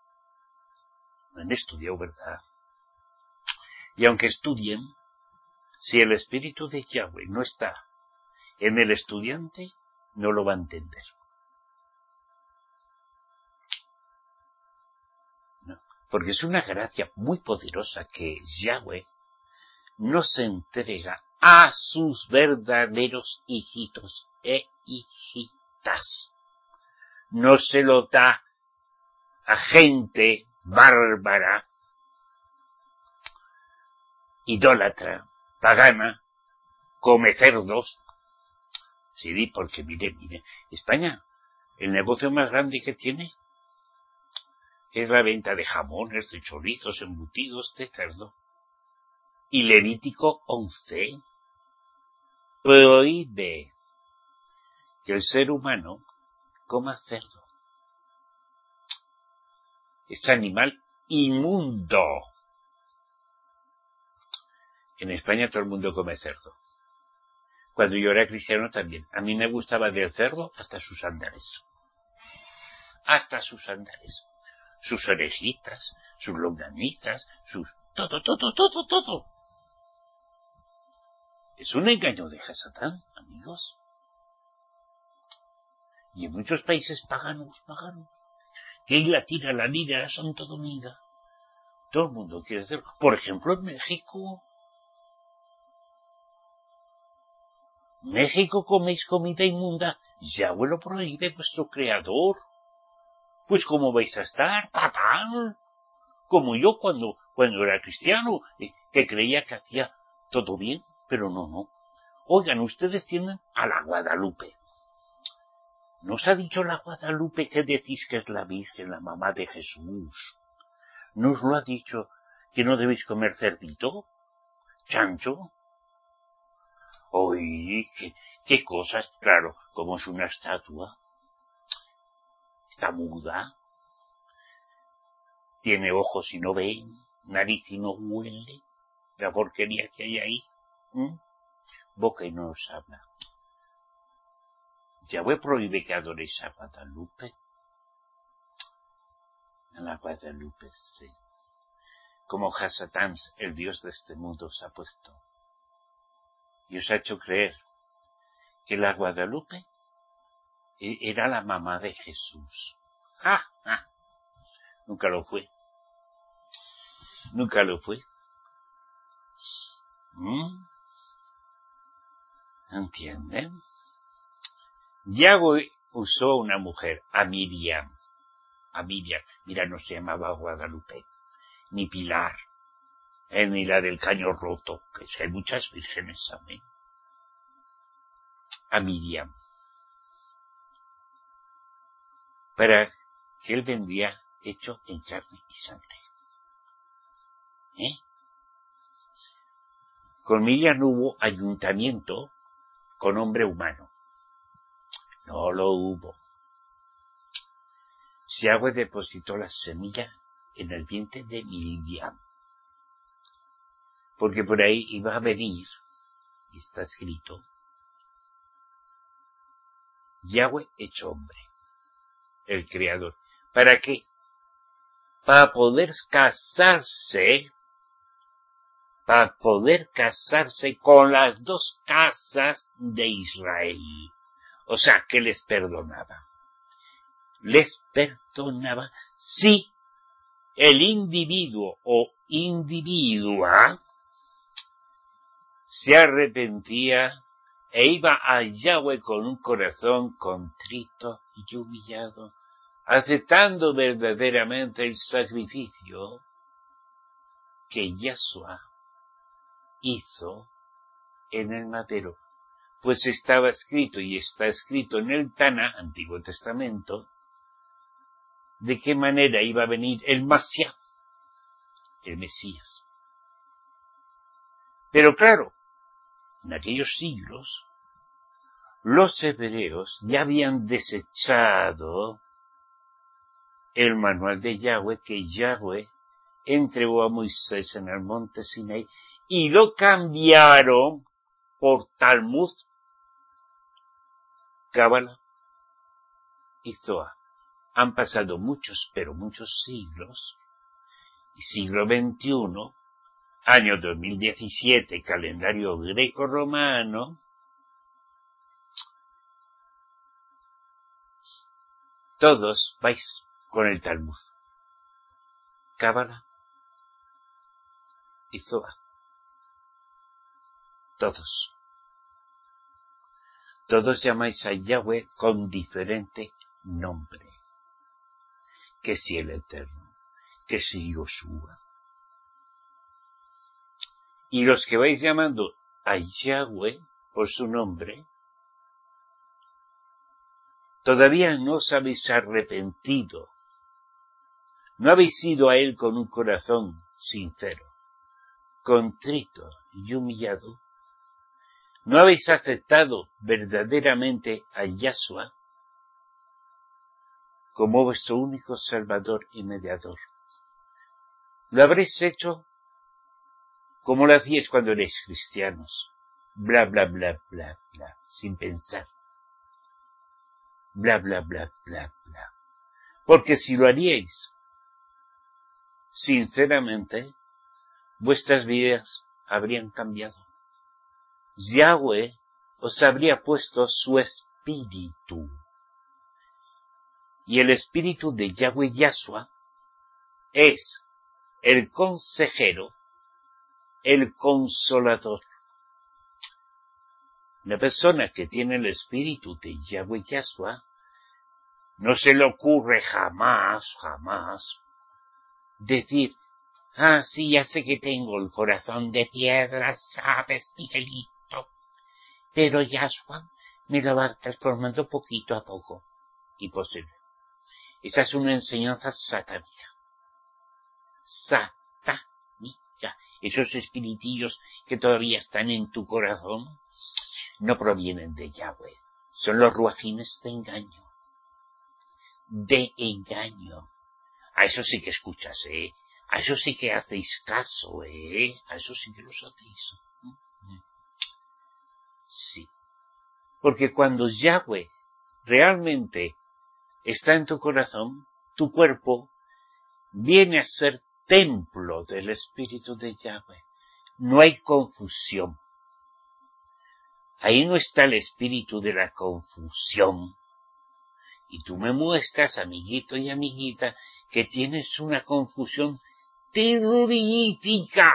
No han estudiado, ¿verdad? Y aunque estudien, Si el espíritu de Yahweh no está en el estudiante, no lo va a entender. No, porque es una gracia muy poderosa que Yahweh nos entrega a sus verdaderos hijitos e hijitas. No se lo da a gente bárbara, idólatra, pagana, come cerdos. Sí, porque mire, mire, España, el negocio más grande que tiene es la venta de jamones, de chorizos, embutidos, de cerdo. Y Levítico once prohíbe que el ser humano coma cerdo. Es animal inmundo. En España todo el mundo come cerdo. Cuando yo era cristiano también. A mí me gustaba del cerdo hasta sus andares. Hasta sus andares. Sus orejitas, sus longanizas, sus... todo, todo, todo, todo. Es un engaño de Satán, amigos. Y en muchos países paganos, paganos. Que ahí la tira, la lira, la Santo Domingo. Todo el mundo quiere hacerlo. Por ejemplo, en México. México coméis comida inmunda. Yahweh lo prohíbe vuestro creador. Pues ¿cómo vais a estar? Fatal. Como yo cuando, cuando era cristiano, eh, que creía que hacía todo bien, pero no, no. Oigan, ustedes tienen a la Guadalupe. ¿No os ha dicho la Guadalupe que decís que es la Virgen, la mamá de Jesús? ¿No os lo ha dicho que no debéis comer cerdito? ¿Chancho? Oye, qué, qué cosas. Claro, como es una estatua. Está muda. Tiene ojos y no ve, nariz y no huele. La porquería que hay ahí. ¿Mm? Boca y no os habla. Yahweh prohíbe que adoréis a Guadalupe. A la Guadalupe, sí. Como Hasatán, el dios de este mundo, os ha puesto. Y os ha hecho creer que la Guadalupe era la mamá de Jesús. ¡Ah! ¡Ah! Nunca lo fue. Nunca lo fue. ¿Mm? ¿Entienden? Yahweh usó una mujer, a Miriam. A Miriam. Mira, no se llamaba Guadalupe. Ni Pilar. Eh, ni la del caño roto. Que hay muchas vírgenes, ¿saben? A Miriam. Para que él vendría hecho en carne y sangre. ¿Eh? Con Miriam no hubo ayuntamiento con hombre humano. No lo hubo. Yahweh depositó la semilla en el vientre de Miriam. Porque por ahí iba a venir, y está escrito, Yahweh hecho hombre, el creador. ¿Para qué? Para poder casarse, para poder casarse con las dos casas de Israel. O sea, que les perdonaba. Les perdonaba si el individuo o individua se arrepentía e iba a Yahweh con un corazón contrito y humillado, aceptando verdaderamente el sacrificio que Yahshua hizo en el madero. Pues estaba escrito y está escrito en el Tana, Antiguo Testamento, de qué manera iba a venir el Mashiach, el Mesías. Pero claro, en aquellos siglos, los hebreos ya habían desechado el manual de Yahweh que Yahweh entregó a Moisés en el monte Sinaí y lo cambiaron por Talmud, Cábala y Zohar. Han pasado muchos, pero muchos siglos, y siglo veintiuno, año dos mil diecisiete, calendario greco-romano, todos vais con el Talmud, Cábala y Zohar. Todos. Todos llamáis a Yahweh con diferente nombre. Que si el Eterno, que si Yoshua. Y los que vais llamando a Yahweh por su nombre, todavía no os habéis arrepentido. No habéis ido a Él con un corazón sincero, contrito y humillado. No habéis aceptado verdaderamente a Yahshua como vuestro único Salvador y Mediador. Lo habréis hecho como lo hacíais cuando erais cristianos. Bla, bla, bla, bla, bla, sin pensar. Bla, bla, bla, bla, bla. Porque si lo haríais sinceramente, vuestras vidas habrían cambiado. Yahweh os habría puesto su espíritu. Y el espíritu de Yahweh Yahshua es el consejero, el consolador. La persona que tiene el espíritu de Yahweh Yahshua no se le ocurre jamás, jamás decir, ah, sí, ya sé que tengo el corazón de piedra, sabes, Miguelito, pero Yahshua me lo va transformando poquito a poco. Imposible. Esa es una enseñanza satánica. Satánica. Esos espiritillos que todavía están en tu corazón no provienen de Yahweh. Son los ruajines de engaño. De engaño. A eso sí que escuchas, ¿eh? A eso sí que hacéis caso, ¿eh? A eso sí que los hacéis. Sí. Porque cuando Yahweh realmente está en tu corazón, tu cuerpo viene a ser templo del Espíritu de Yahweh. No hay confusión. Ahí no está el espíritu de la confusión. Y tú me muestras, amiguito y amiguita, que tienes una confusión terrorífica.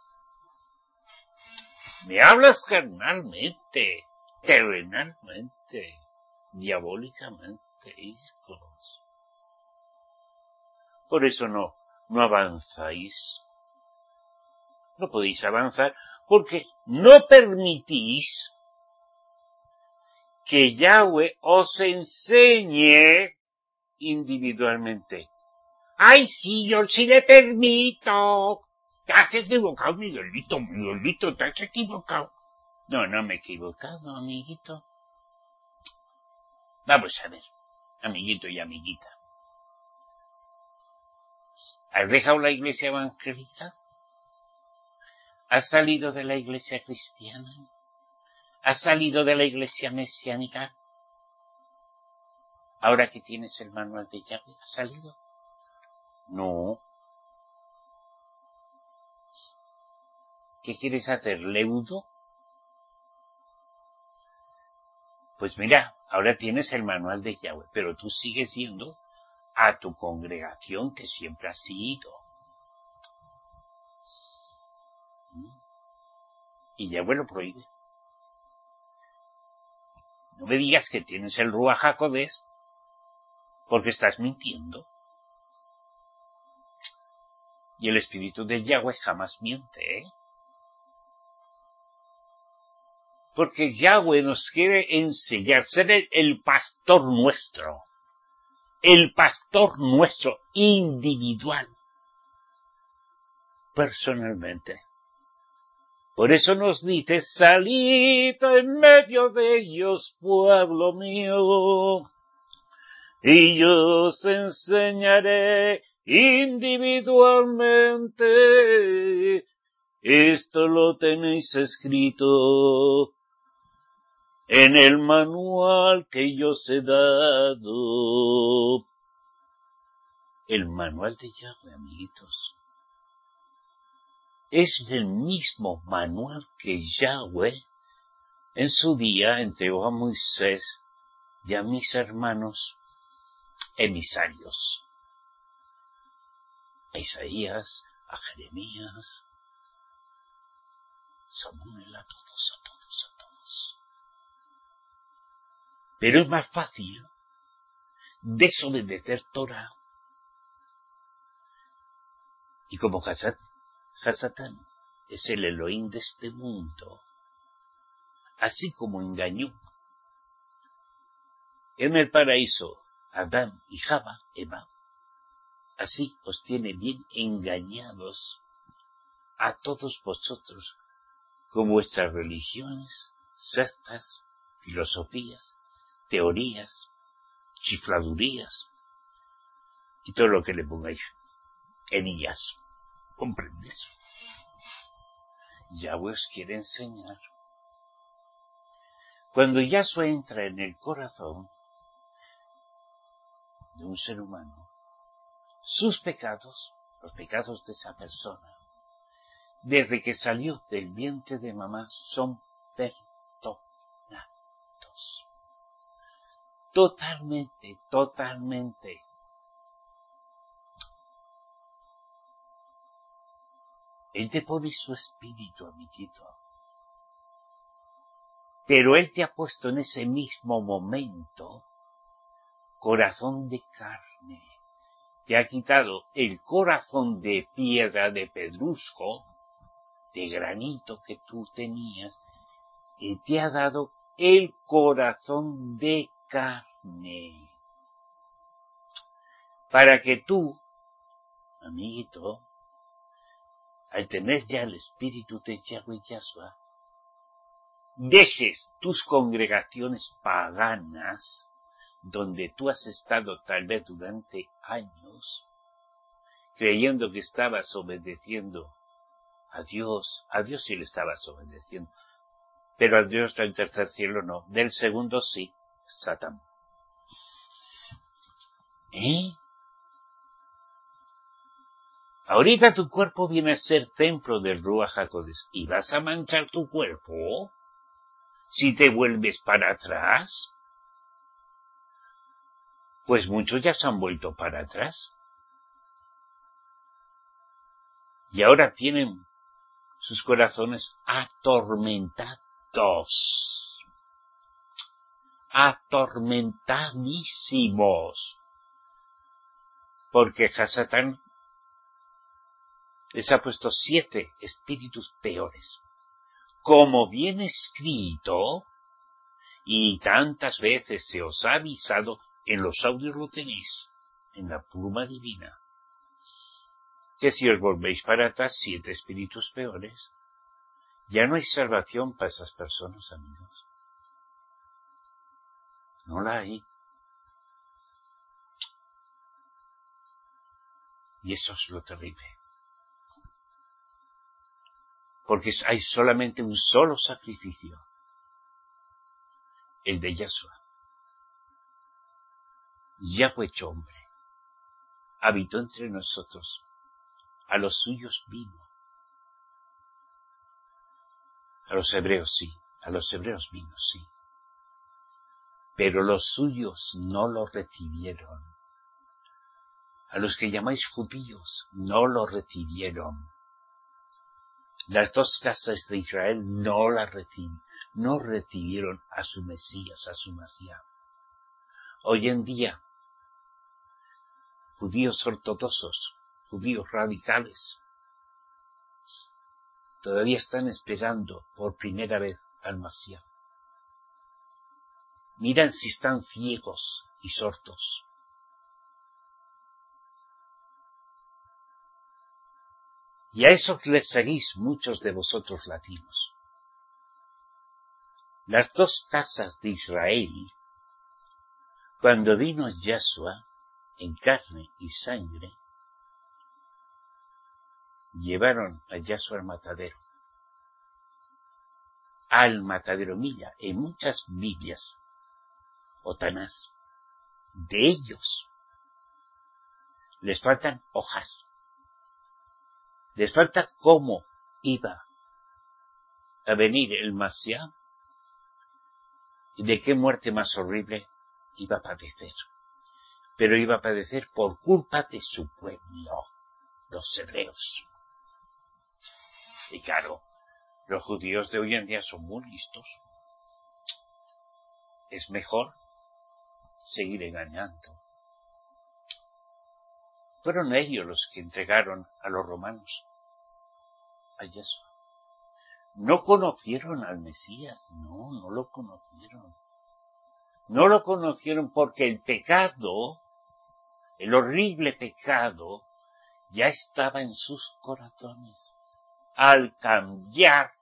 Me hablas carnalmente, terrenalmente, diabólicamente, hijos. Por eso no, no avanzáis. No podéis avanzar porque no permitís que Yahweh os enseñe individualmente. ¡Ay, sí, yo sí le permito! Te has equivocado, Miguelito, Miguelito, te has equivocado. No, no me he equivocado, amiguito. Vamos a ver, amiguito y amiguita. ¿Has dejado la iglesia evangélica? ¿Has salido de la iglesia cristiana? ¿Has salido de la iglesia mesiánica? Ahora que tienes el manual de Yahweh, ¿has salido? No. ¿Qué quieres hacer, leudo? Pues mira, ahora tienes el manual de Yahweh, pero tú sigues yendo a tu congregación que siempre has ido. Y Yahweh lo prohíbe. No me digas que tienes el Ruach HaKodesh porque estás mintiendo. Y el espíritu de Yahweh jamás miente, ¿eh? Porque Yahweh nos quiere enseñar, ser el, el pastor nuestro. El pastor nuestro, individual. Personalmente. Por eso nos dice, salid en medio de ellos, pueblo mío, y yo os enseñaré individualmente. Esto lo tenéis escrito en el manual que yo os he dado. El manual de Yahweh, amiguitos. es el mismo manual que Yahweh en su día entregó a Moisés y a mis hermanos emisarios, a Isaías, a Jeremías, Samuel, a todos, a todos, a todos. Pero es más fácil desobedecer Torah. Y como Hasatán es el Elohim de este mundo, así como engañó en el paraíso Adán y Java, Eva, así os tiene bien engañados a todos vosotros con vuestras religiones, sectas, filosofías, teorías, chifladurías y todo lo que le pongáis en ellas. ¿Comprendes? Yahweh os quiere enseñar. Cuando Yahshua entra en el corazón de un ser humano, sus pecados, los pecados de esa persona, desde que salió del vientre de mamá, son perdonados. Totalmente, totalmente. Él te pone su espíritu, amiguito. Pero Él te ha puesto en ese mismo momento corazón de carne. Te ha quitado el corazón de piedra, de pedrusco, de granito que tú tenías, y te ha dado el corazón de carne. Para que tú, amiguito, al tener ya el espíritu de Yahweh Yahshua, dejes tus congregaciones paganas, donde tú has estado tal vez durante años, creyendo que estabas obedeciendo a Dios. A Dios sí le estabas obedeciendo, pero a Dios del tercer cielo no, del segundo sí, Satán. ¿Eh? Ahorita tu cuerpo viene a ser templo del Ruach HaKodesh, ¿y vas a manchar tu cuerpo si te vuelves para atrás? Pues muchos ya se han vuelto para atrás. Y ahora tienen sus corazones atormentados. Atormentadísimos. Porque Hasatán les ha puesto siete espíritus peores. Como bien escrito, y tantas veces se os ha avisado, en los audios lo tenéis, en la pluma divina, que si os volvéis para atrás, siete espíritus peores, ya no hay salvación para esas personas, amigos. No la hay. Y eso es lo terrible. Porque hay solamente un solo sacrificio, el de Yahshua. Yahweh hecho hombre, habitó entre nosotros, a los suyos vino. A los hebreos sí, a los hebreos vino, sí. Pero los suyos no lo recibieron. A los que llamáis judíos no lo recibieron. Las dos casas de Israel no la recibieron, no recibieron a su Mesías, a su Mashiach. Hoy en día, judíos ortodoxos, judíos radicales, todavía están esperando por primera vez al Mashiach. Miran si están ciegos y sordos. Y a eso que les seguís muchos de vosotros latinos. Las dos casas de Israel, cuando vino Yahshua en carne y sangre, llevaron a Yahshua al matadero. Al matadero, mira, en muchas Biblias o Tanás, de ellos les faltan hojas. Les falta cómo iba a venir el Mashiach, y de qué muerte más horrible iba a padecer. Pero iba a padecer por culpa de su pueblo, los hebreos. Y claro, los judíos de hoy en día son muy listos. Es mejor seguir engañando. Fueron ellos los que entregaron a los romanos a Yeshua. No conocieron al Mesías, no, no lo conocieron. No lo conocieron porque el pecado, el horrible pecado, ya estaba en sus corazones. Al cambiar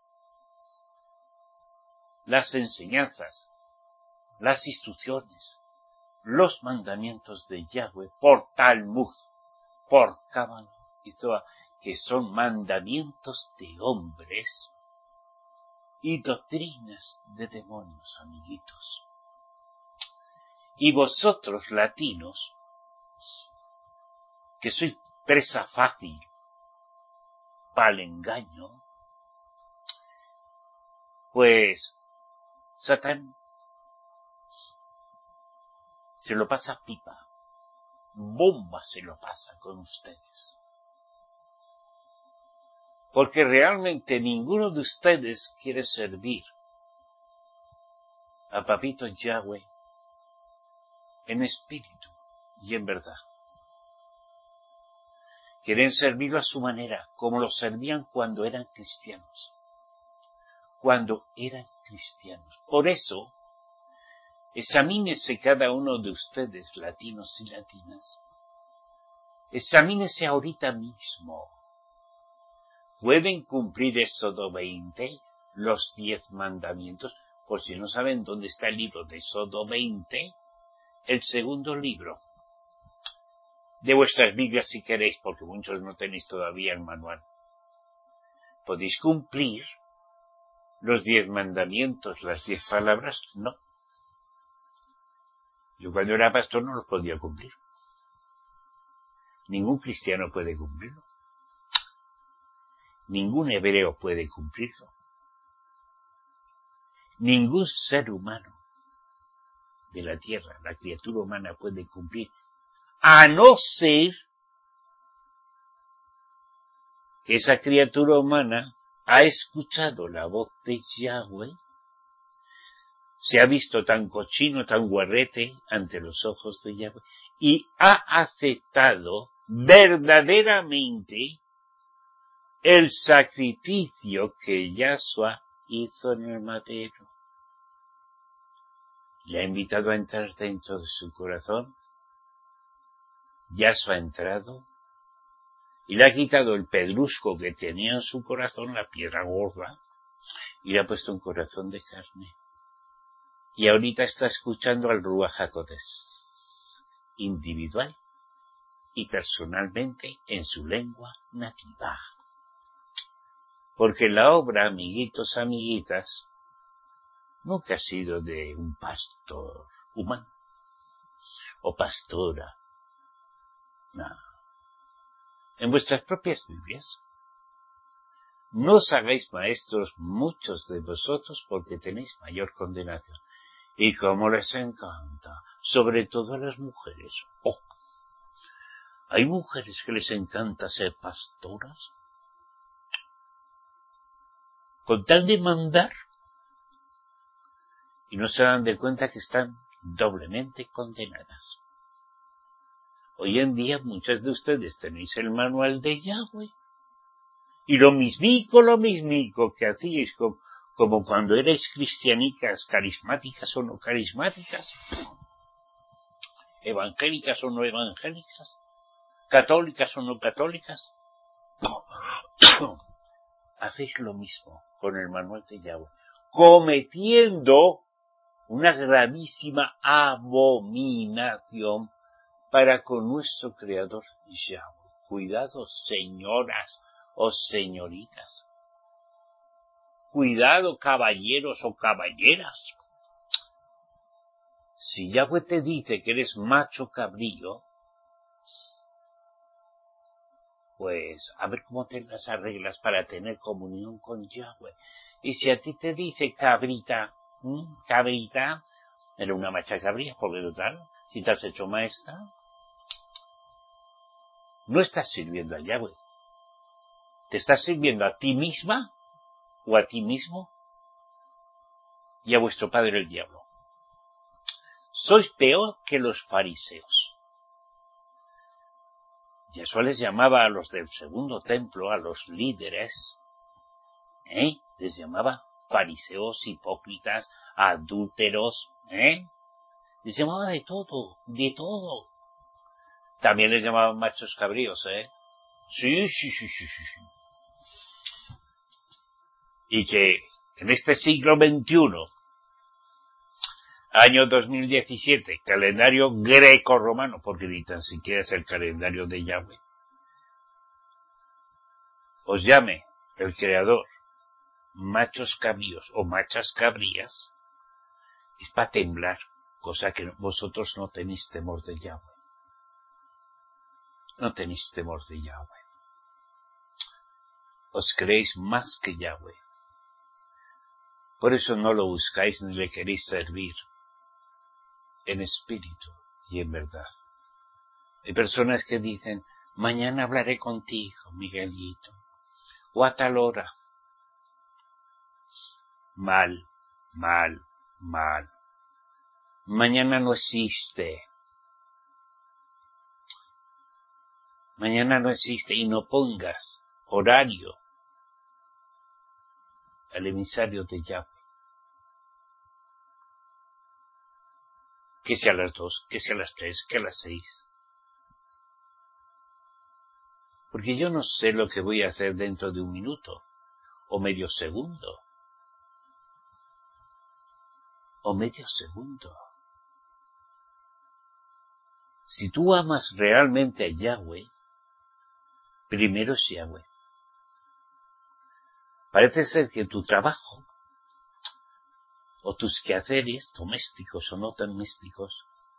las enseñanzas, las instrucciones, los mandamientos de Yahweh por Talmud, por Cábala y Zohar, que son mandamientos de hombres y doctrinas de demonios, amiguitos. Y vosotros, latinos, que sois presa fácil para el engaño, pues Satán se lo pasa pipa, bomba se lo pasa con ustedes. Porque realmente ninguno de ustedes quiere servir a Papito Yahweh en espíritu y en verdad. Quieren servirlo a su manera, como lo servían cuando eran cristianos. Cuando eran cristianos. Por eso, examínese cada uno de ustedes, latinos y latinas. Examínese ahorita mismo. ¿Pueden cumplir Éxodo veinte, los diez mandamientos? Por si no saben dónde está el libro de Éxodo veinte, el segundo libro de vuestras Biblias si queréis, porque muchos no tenéis todavía el manual. ¿Podéis cumplir los diez mandamientos, las diez palabras? No. Yo cuando era pastor no los podía cumplir. Ningún cristiano puede cumplirlo. Ningún hebreo puede cumplirlo. Ningún ser humano de la tierra, la criatura humana, puede cumplir, a no ser que esa criatura humana ha escuchado la voz de Yahweh, se ha visto tan cochino, tan guarrete ante los ojos de Yahweh, y ha aceptado verdaderamente el sacrificio que Yahshua hizo en el madero. Le ha invitado a entrar dentro de su corazón. Yahshua ha entrado y le ha quitado el pedrusco que tenía en su corazón, la piedra gorda, y le ha puesto un corazón de carne. Y ahorita está escuchando al Ruach HaKodesh, individual y personalmente en su lengua nativa. Porque la obra, amiguitos, amiguitas, nunca ha sido de un pastor humano o pastora. No. En vuestras propias Biblias, no os hagáis maestros muchos de vosotros porque tenéis mayor condenación. Y cómo les encanta, sobre todo a las mujeres. Oh, hay mujeres que les encanta ser pastoras, con tal de mandar, y no se dan de cuenta que están doblemente condenadas. Hoy en día muchas de ustedes tenéis el manual de Yahweh, y lo mismico, lo mismico que hacíais como, como cuando erais cristianicas, carismáticas o no carismáticas, evangélicas o no evangélicas, católicas o no católicas, hacéis lo mismo con el manual de Yahweh, cometiendo una gravísima abominación para con nuestro Creador Yahweh. Cuidado, señoras o señoritas. Cuidado, caballeros o caballeras. Si Yahweh te dice que eres macho cabrío, pues a ver cómo te las arreglas para tener comunión con Yahweh. Y si a ti te dice cabrita, ¿m? cabrita, era una macha cabría, porque total, si te has hecho maestra, no estás sirviendo a Yahweh. ¿Te estás sirviendo a ti misma o a ti mismo y a vuestro padre el diablo? Sois peor que los fariseos. Yeshua les llamaba a los del segundo templo, a los líderes, ¿eh? les llamaba fariseos, hipócritas, adúlteros, ¿eh? les llamaba de todo, de todo. También les llamaban machos cabríos, ¿eh? Sí, sí, sí, sí, sí, sí. Y que en este siglo veintiuno, año dos mil diecisiete, calendario greco-romano, porque ni tan siquiera es el calendario de Yahweh, os llame el Creador machos cabríos o machas cabrías, es para temblar, cosa que vosotros no tenéis temor de Yahweh. No tenéis temor de Yahweh. Os creéis más que Yahweh. Por eso no lo buscáis ni le queréis servir en espíritu y en verdad. Hay personas que dicen, mañana hablaré contigo, Miguelito, o a tal hora. Mal, mal, mal. Mañana no existe. Mañana no existe y no pongas horario al emisario de Yahweh. Que sea a las dos, que sea a las tres, que a las seis. Porque yo no sé lo que voy a hacer dentro de un minuto, o medio segundo, o medio segundo. Si tú amas realmente a Yahweh, primero es Yahweh. Parece ser que tu trabajo, o tus quehaceres, domésticos o no domésticos,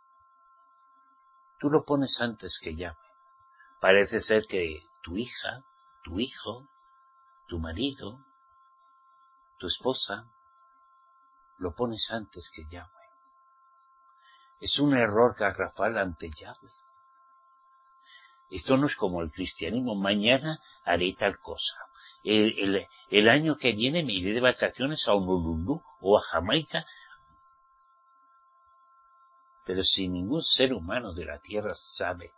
tú lo pones antes que Yahweh. Parece ser que tu hija, tu hijo, tu marido, tu esposa, lo pones antes que Yahweh. Es un error garrafal ante Yahweh. Esto no es como el cristianismo. Mañana haré tal cosa. El, el, el año que viene me iré de vacaciones a Honolulu o a Jamaica. Pero si ningún ser humano de la tierra sabe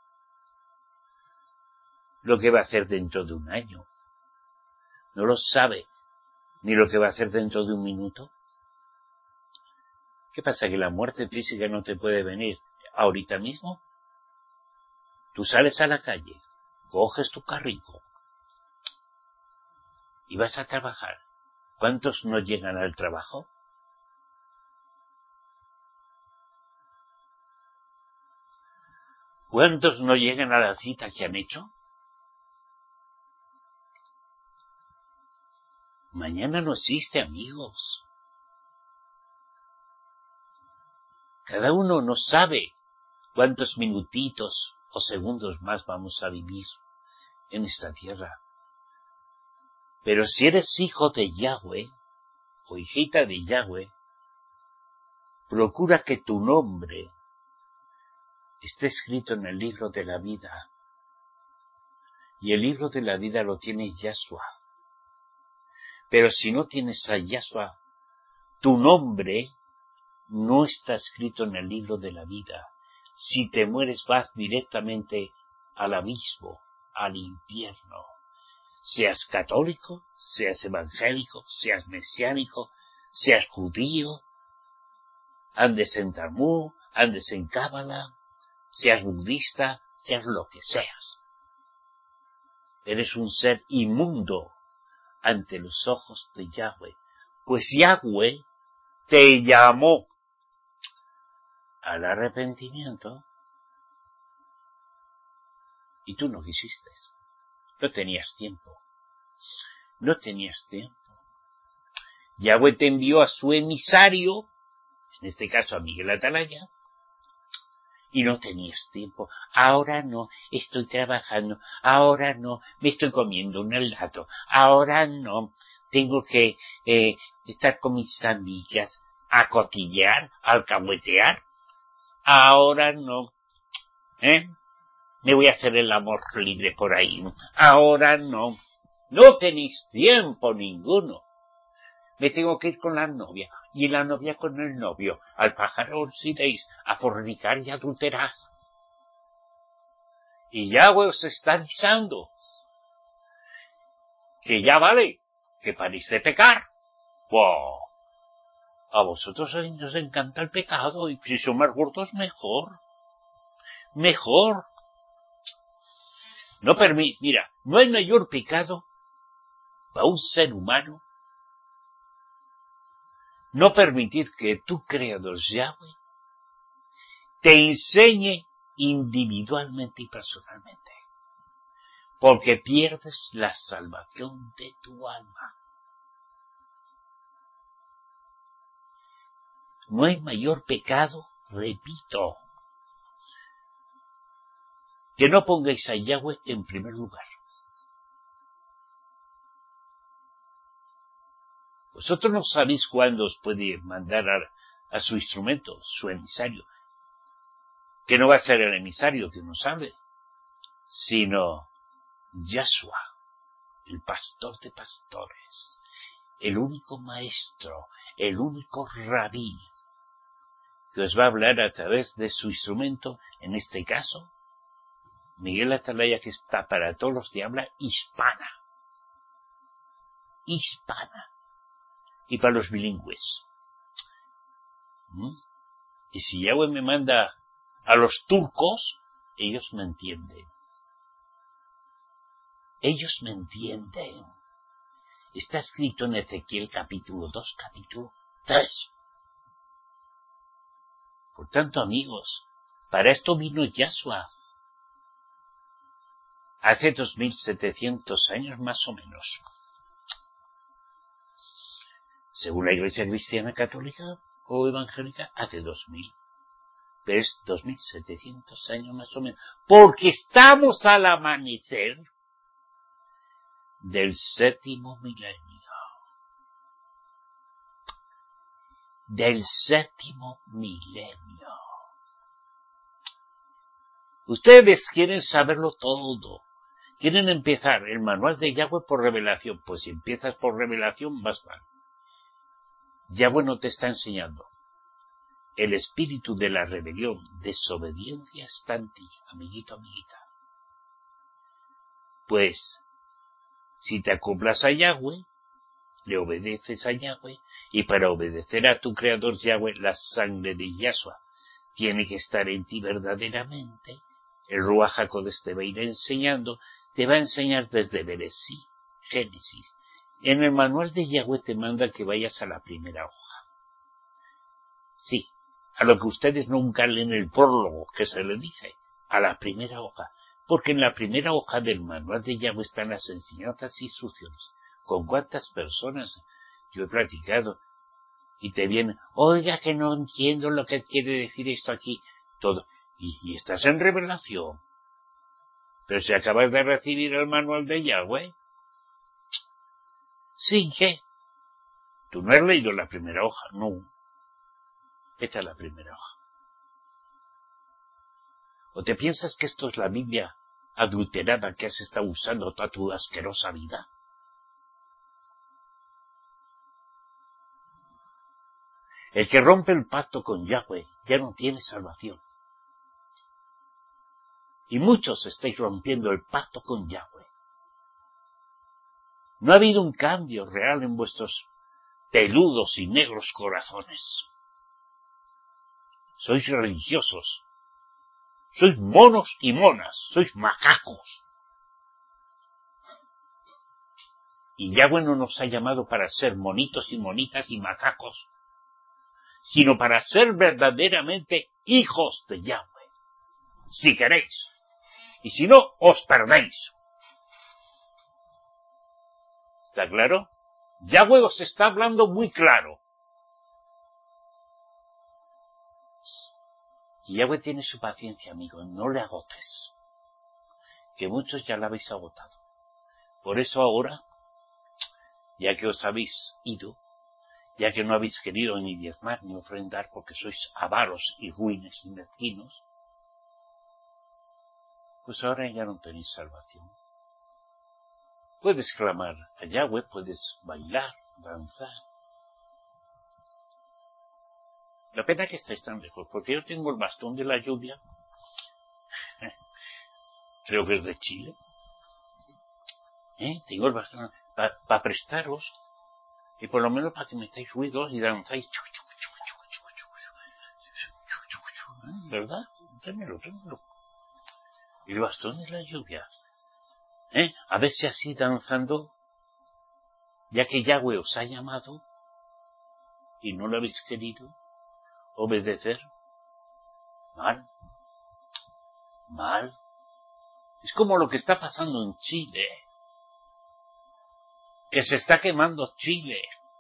lo que va a hacer dentro de un año, no lo sabe ni lo que va a hacer dentro de un minuto. ¿Qué pasa? ¿Que la muerte física no te puede venir ahorita mismo? Tú sales a la calle, coges tu carrito y vas a trabajar. ¿Cuántos no llegan al trabajo? ¿Cuántos no llegan a la cita que han hecho? Mañana no existe, amigos. Cada uno no sabe cuántos minutitos o segundos más vamos a vivir en esta tierra. Pero si eres hijo de Yahweh o hijita de Yahweh, procura que tu nombre esté escrito en el libro de la vida. Y el libro de la vida lo tiene Yahshua. Pero si no tienes a Yahshua, tu nombre no está escrito en el libro de la vida. Si te mueres vas directamente al abismo, al infierno. Seas católico, seas evangélico, seas mesiánico, seas judío, andes en Talmud, andes en Cábala, seas budista, seas lo que seas. Eres un ser inmundo ante los ojos de Yahweh, pues Yahweh te llamó al arrepentimiento y tú no quisiste. No tenías tiempo. No tenías tiempo. Yahweh te envió a su emisario, en este caso a Miguel Atalaya, y no tenías tiempo. Ahora no, estoy trabajando. Ahora no, me estoy comiendo un helado. Ahora no, tengo que eh, estar con mis amigas, a cotillear, a alcahuetear. Ahora no, ¿eh? Me voy a hacer el amor libre por ahí. Ahora no, no tenéis tiempo ninguno. Me tengo que ir con la novia, y la novia con el novio. Al pájaro os iréis a fornicar y adulterar. Y Yahweh os está avisando que ya vale, que paréis de pecar. ¡Wow! A vosotros os encanta el pecado, y si son más gordos, mejor. Mejor. No permite, mira, no hay mayor pecado para un ser humano no permitir que tu Creador Yahweh te enseñe individualmente y personalmente, porque pierdes la salvación de tu alma. No hay mayor pecado, repito, que no pongáis a Yahweh en primer lugar. Vosotros no sabéis cuándo os puede mandar a, a su instrumento, su emisario, que no va a ser el emisario que nos hable, sino Yahshua, el pastor de pastores, el único maestro, el único rabí, que os va a hablar a través de su instrumento, en este caso, Miguel Atalaya, que está para todos los de habla hispana. Hispana. Y para los bilingües. ¿Mm? Y si Yahweh me manda a los turcos, ellos me entienden. Ellos me entienden. Está escrito en Ezequiel capítulo dos, capítulo tres. Por tanto, amigos, para esto vino Yahshua. Hace dos mil setecientos años más o menos. Según la Iglesia Cristiana Católica o Evangélica, hace dos mil. Pero es dos mil setecientos años más o menos. Porque estamos al amanecer del séptimo milenio. Del séptimo milenio. Ustedes quieren saberlo todo. Quieren empezar el manual de Yahweh por revelación. Pues si empiezas por revelación, vas mal. Yahweh no te está enseñando. El espíritu de la rebelión, desobediencia está en ti, amiguito, amiguita. Pues, si te acoplas a Yahweh, le obedeces a Yahweh, y para obedecer a tu Creador Yahweh, la sangre de Yahshua tiene que estar en ti verdaderamente. El Ruach HaKodesh te va a ir enseñando, te va a enseñar desde Bereshí, Génesis. En el manual de Yahweh te manda que vayas a la primera hoja. Sí, a lo que ustedes nunca leen el prólogo, que se le dice, a la primera hoja. Porque en la primera hoja del manual de Yahweh están las enseñanzas y instrucciones. ¿Con cuántas personas yo he platicado? Y te vienen, oiga, que no entiendo lo que quiere decir esto aquí. Todo. Y, y estás en revelación. Pero si acabas de recibir el manual de Yahweh, ¿sin qué? Tú no has leído la primera hoja, no. Esta es la primera hoja. ¿O te piensas que esto es la Biblia adulterada que has estado usando toda tu asquerosa vida? El que rompe el pacto con Yahweh ya no tiene salvación. Y muchos estáis rompiendo el pacto con Yahweh. No ha habido un cambio real en vuestros peludos y negros corazones. Sois religiosos. Sois monos y monas. Sois macacos. Y Yahweh no nos ha llamado para ser monitos y monitas y macacos, sino para ser verdaderamente hijos de Yahweh. Si queréis. Y si no, os perdéis. ¿Está claro? Yahweh os está hablando muy claro. Y Yahweh tiene su paciencia, amigo, no le agotes, que muchos ya la habéis agotado. Por eso ahora, ya que os habéis ido, ya que no habéis querido ni diezmar ni ofrendar porque sois avaros y ruines y mezquinos, pues ahora ya no tenéis salvación. Puedes clamar a Yahweh, puedes bailar, danzar. La pena que estáis tan lejos, porque yo tengo el bastón de la lluvia, creo que es de Chile, ¿eh? Tengo el bastón para pa prestaros, y por lo menos para que metáis ruidos y danzáis. ¿Verdad? Ténmelo, ténmelo. Y el bastón de la lluvia, ¿eh? A ver si así danzando, ya que Yahweh os ha llamado, y no lo habéis querido obedecer, mal, mal. Es como lo que está pasando en Chile, que se está quemando Chile,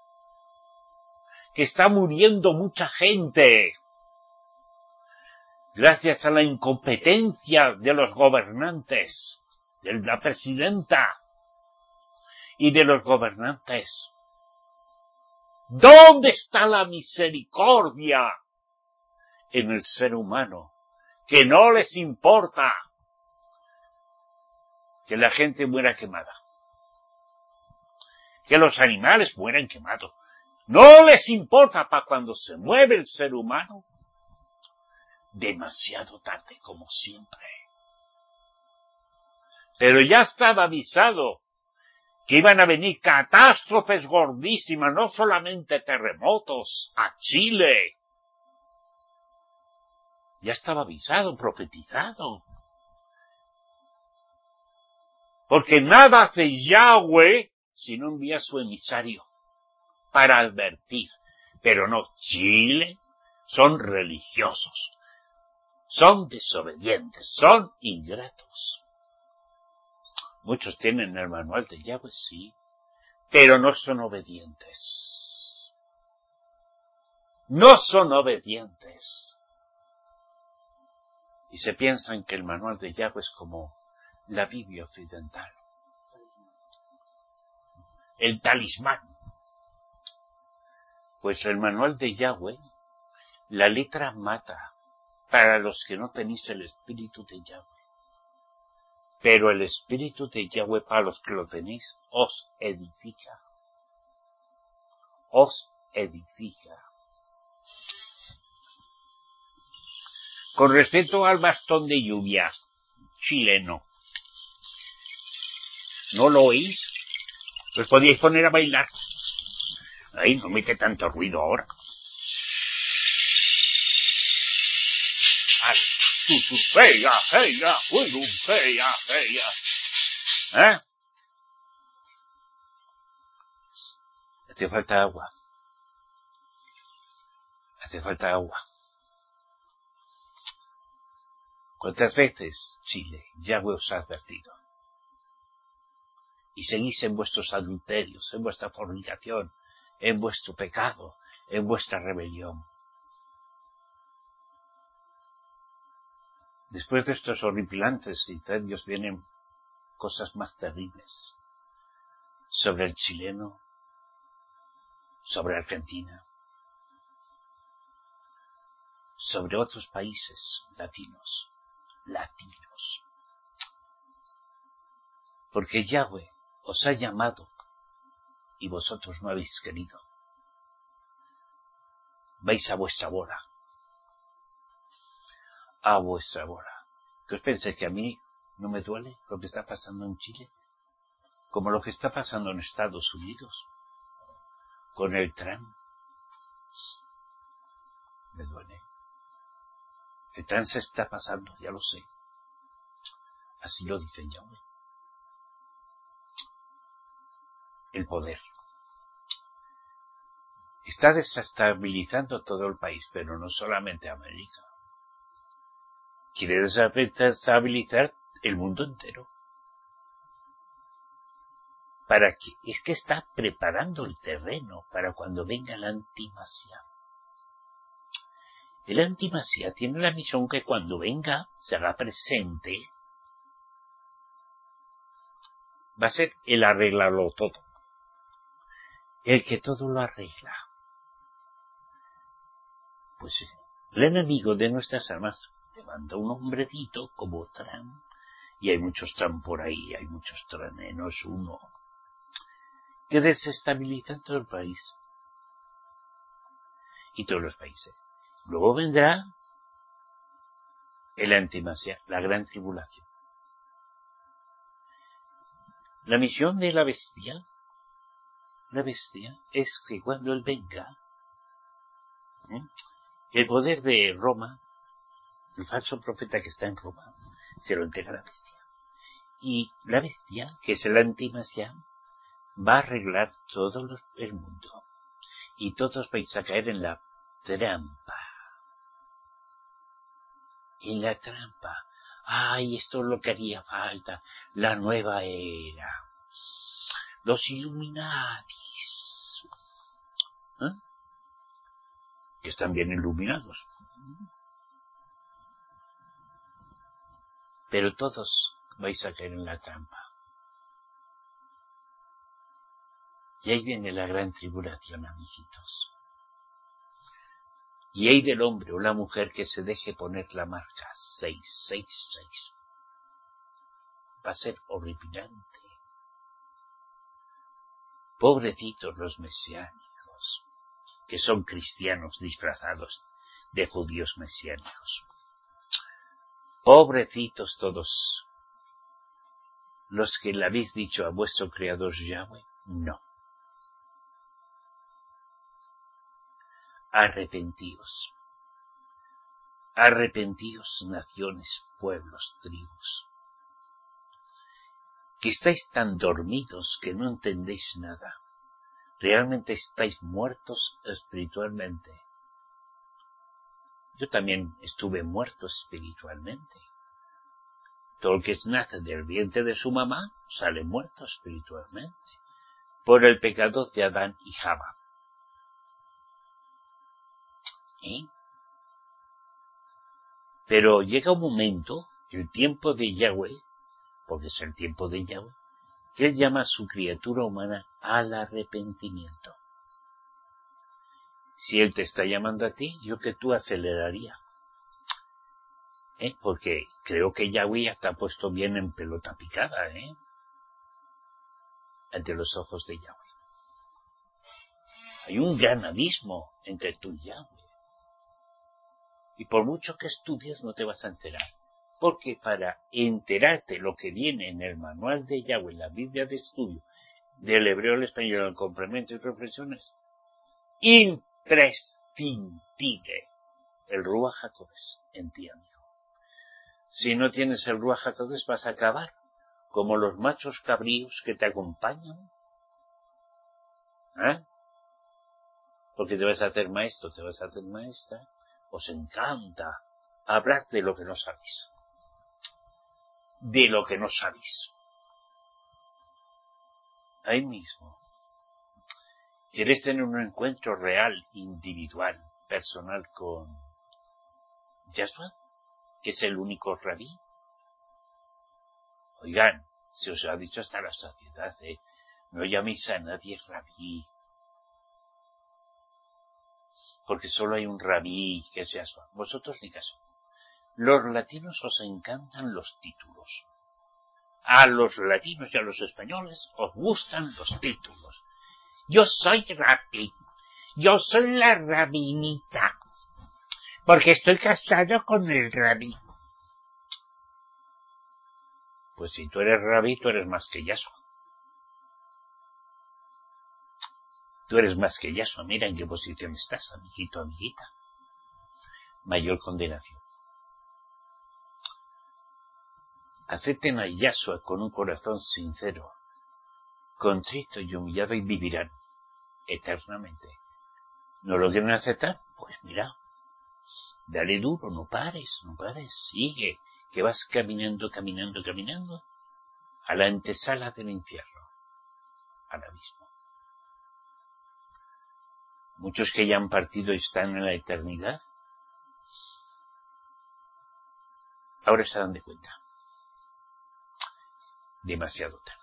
que está muriendo mucha gente, gracias a la incompetencia de los gobernantes, de la presidenta y de los gobernantes. ¿Dónde está la misericordia en el ser humano? Que no les importa que la gente muera quemada, que los animales mueran quemados. No les importa para cuando se mueve el ser humano. Demasiado tarde, como siempre. Pero ya estaba avisado que iban a venir catástrofes gordísimas, no solamente terremotos, a Chile. Ya estaba avisado, profetizado. Porque nada hace Yahweh si no envía a su emisario para advertir. Pero no, Chile son religiosos, son desobedientes, son ingratos. Muchos tienen el manual de Yahweh, sí, pero no son obedientes. No son obedientes. Y se piensan que el manual de Yahweh es como la Biblia occidental, el talismán. Pues el manual de Yahweh, la letra mata para los que no tenéis el espíritu de Yahweh. Pero el espíritu de Yahweh para los que lo tenéis os edifica. Os edifica. Con respecto al bastón de lluvia chileno, ¿no lo oís? Pues podíais poner a bailar. Ay, no mete tanto ruido ahora. Vale. Tu, tu, feia, feia, bueno, feia, feia. ¿Eh? Hace falta agua. Hace falta agua. ¿Cuántas veces, Chile, Yahweh os ha advertido? Y seguís en vuestros adulterios, en vuestra fornicación, en vuestro pecado, en vuestra rebelión. Después de estos horripilantes incendios vienen cosas más terribles sobre el chileno, sobre Argentina, sobre otros países latinos, latinos. Porque Yahweh os ha llamado y vosotros no habéis querido. Vais a vuestra bola. A vuestra bola. ¿Qué os pensáis que a mí no me duele lo que está pasando en Chile? Como lo que está pasando en Estados Unidos, con el Trump. Me duele. El Trump se está pasando, ya lo sé. Así lo dice Yahweh. El poder. Está desestabilizando todo el país, pero no solamente América. Quiere desestabilizar el mundo entero. Para que, es que está preparando el terreno para cuando venga la antimasia. El antimasia tiene la misión que cuando venga, se haga presente, va a ser el arreglarlo todo. El que todo lo arregla. Pues el enemigo de nuestras almas levanta un hombrecito como Trump, y hay muchos Trump por ahí, hay muchos Trump, eh, no es uno, que desestabilizan todo el país y todos los países. Luego vendrá el antimasia, la gran tribulación. La misión de la bestia, la bestia, es que cuando él venga, ¿eh? el poder de Roma, el falso profeta que está en Roma, se lo entrega a la bestia. Y la bestia, que es el antimasia, va a arreglar todo los, el mundo. Y todos vais a caer en la trampa. En la trampa. Ay, esto es lo que haría falta. La nueva era. Los Illuminatis. ¿Eh? Que están bien iluminados. Pero todos vais a caer en la trampa. Y ahí viene la gran tribulación, amiguitos. Y hay del hombre o la mujer que se deje poner la marca seis seis seis. Va a ser horripilante. Pobrecitos los mesiánicos, que son cristianos disfrazados de judíos mesiánicos. Pobrecitos todos los que le habéis dicho a vuestro Creador Yahweh, no. Arrepentíos. Arrepentíos, naciones, pueblos, tribus, que estáis tan dormidos que no entendéis nada. Realmente estáis muertos espiritualmente. Yo también estuve muerto espiritualmente. Todo el que nace del vientre de su mamá sale muerto espiritualmente por el pecado de Adán y Java. ¿Eh? Pero llega un momento, el tiempo de Yahweh, porque es el tiempo de Yahweh, que él llama a su criatura humana al arrepentimiento. Si él te está llamando a ti, yo que tú aceleraría. ¿Eh? Porque creo que Yahweh ya te ha puesto bien en pelota picada, ¿eh? Ante los ojos de Yahweh. Hay un gran abismo entre tú y Yahweh. Y por mucho que estudies no te vas a enterar. Porque para enterarte lo que viene en el manual de Yahweh, la Biblia de estudio, del hebreo al español, el complemento y reflexiones, imprescindible el Ruach HaKodesh en ti, amigo. Si no tienes el Ruach HaKodesh vas a acabar como los machos cabríos que te acompañan. ¿Eh? Porque te vas a hacer maestro, te vas a hacer maestra. Os encanta hablar de lo que no sabéis. De lo que no sabéis. Ahí mismo. ¿Quieres tener un encuentro real, individual, personal con Yahshua, que es el único rabí? Oigan, se os ha dicho hasta la saciedad, ¿eh? No llaméis a nadie rabí, porque solo hay un rabí que es Yahshua. Vosotros ni caso. Los latinos os encantan los títulos. A los latinos y a los españoles os gustan los títulos. Yo soy rabí. Yo soy la rabinita. Porque estoy casado con el rabí. Pues si tú eres rabí, tú eres más que Yahshua. Tú eres más que Yahshua. Mira en qué posición estás, amiguito, amiguita. Mayor condenación. Acepten a Yahshua con un corazón sincero, contrito y humillado, y vivirán eternamente. ¿No lo quieren aceptar? Pues mira, dale duro, no pares, no pares, sigue, que vas caminando, caminando, caminando a la antesala del infierno, al abismo. Muchos que ya han partido y están en la eternidad Ahora se dan de cuenta. Demasiado tarde.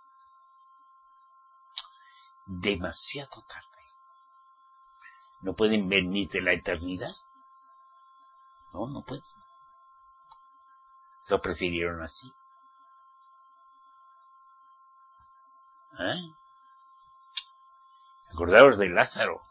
Demasiado tarde. ¿No pueden venir de la eternidad? No, no pueden. Lo prefirieron así. ¿Eh? Acordaos de Lázaro.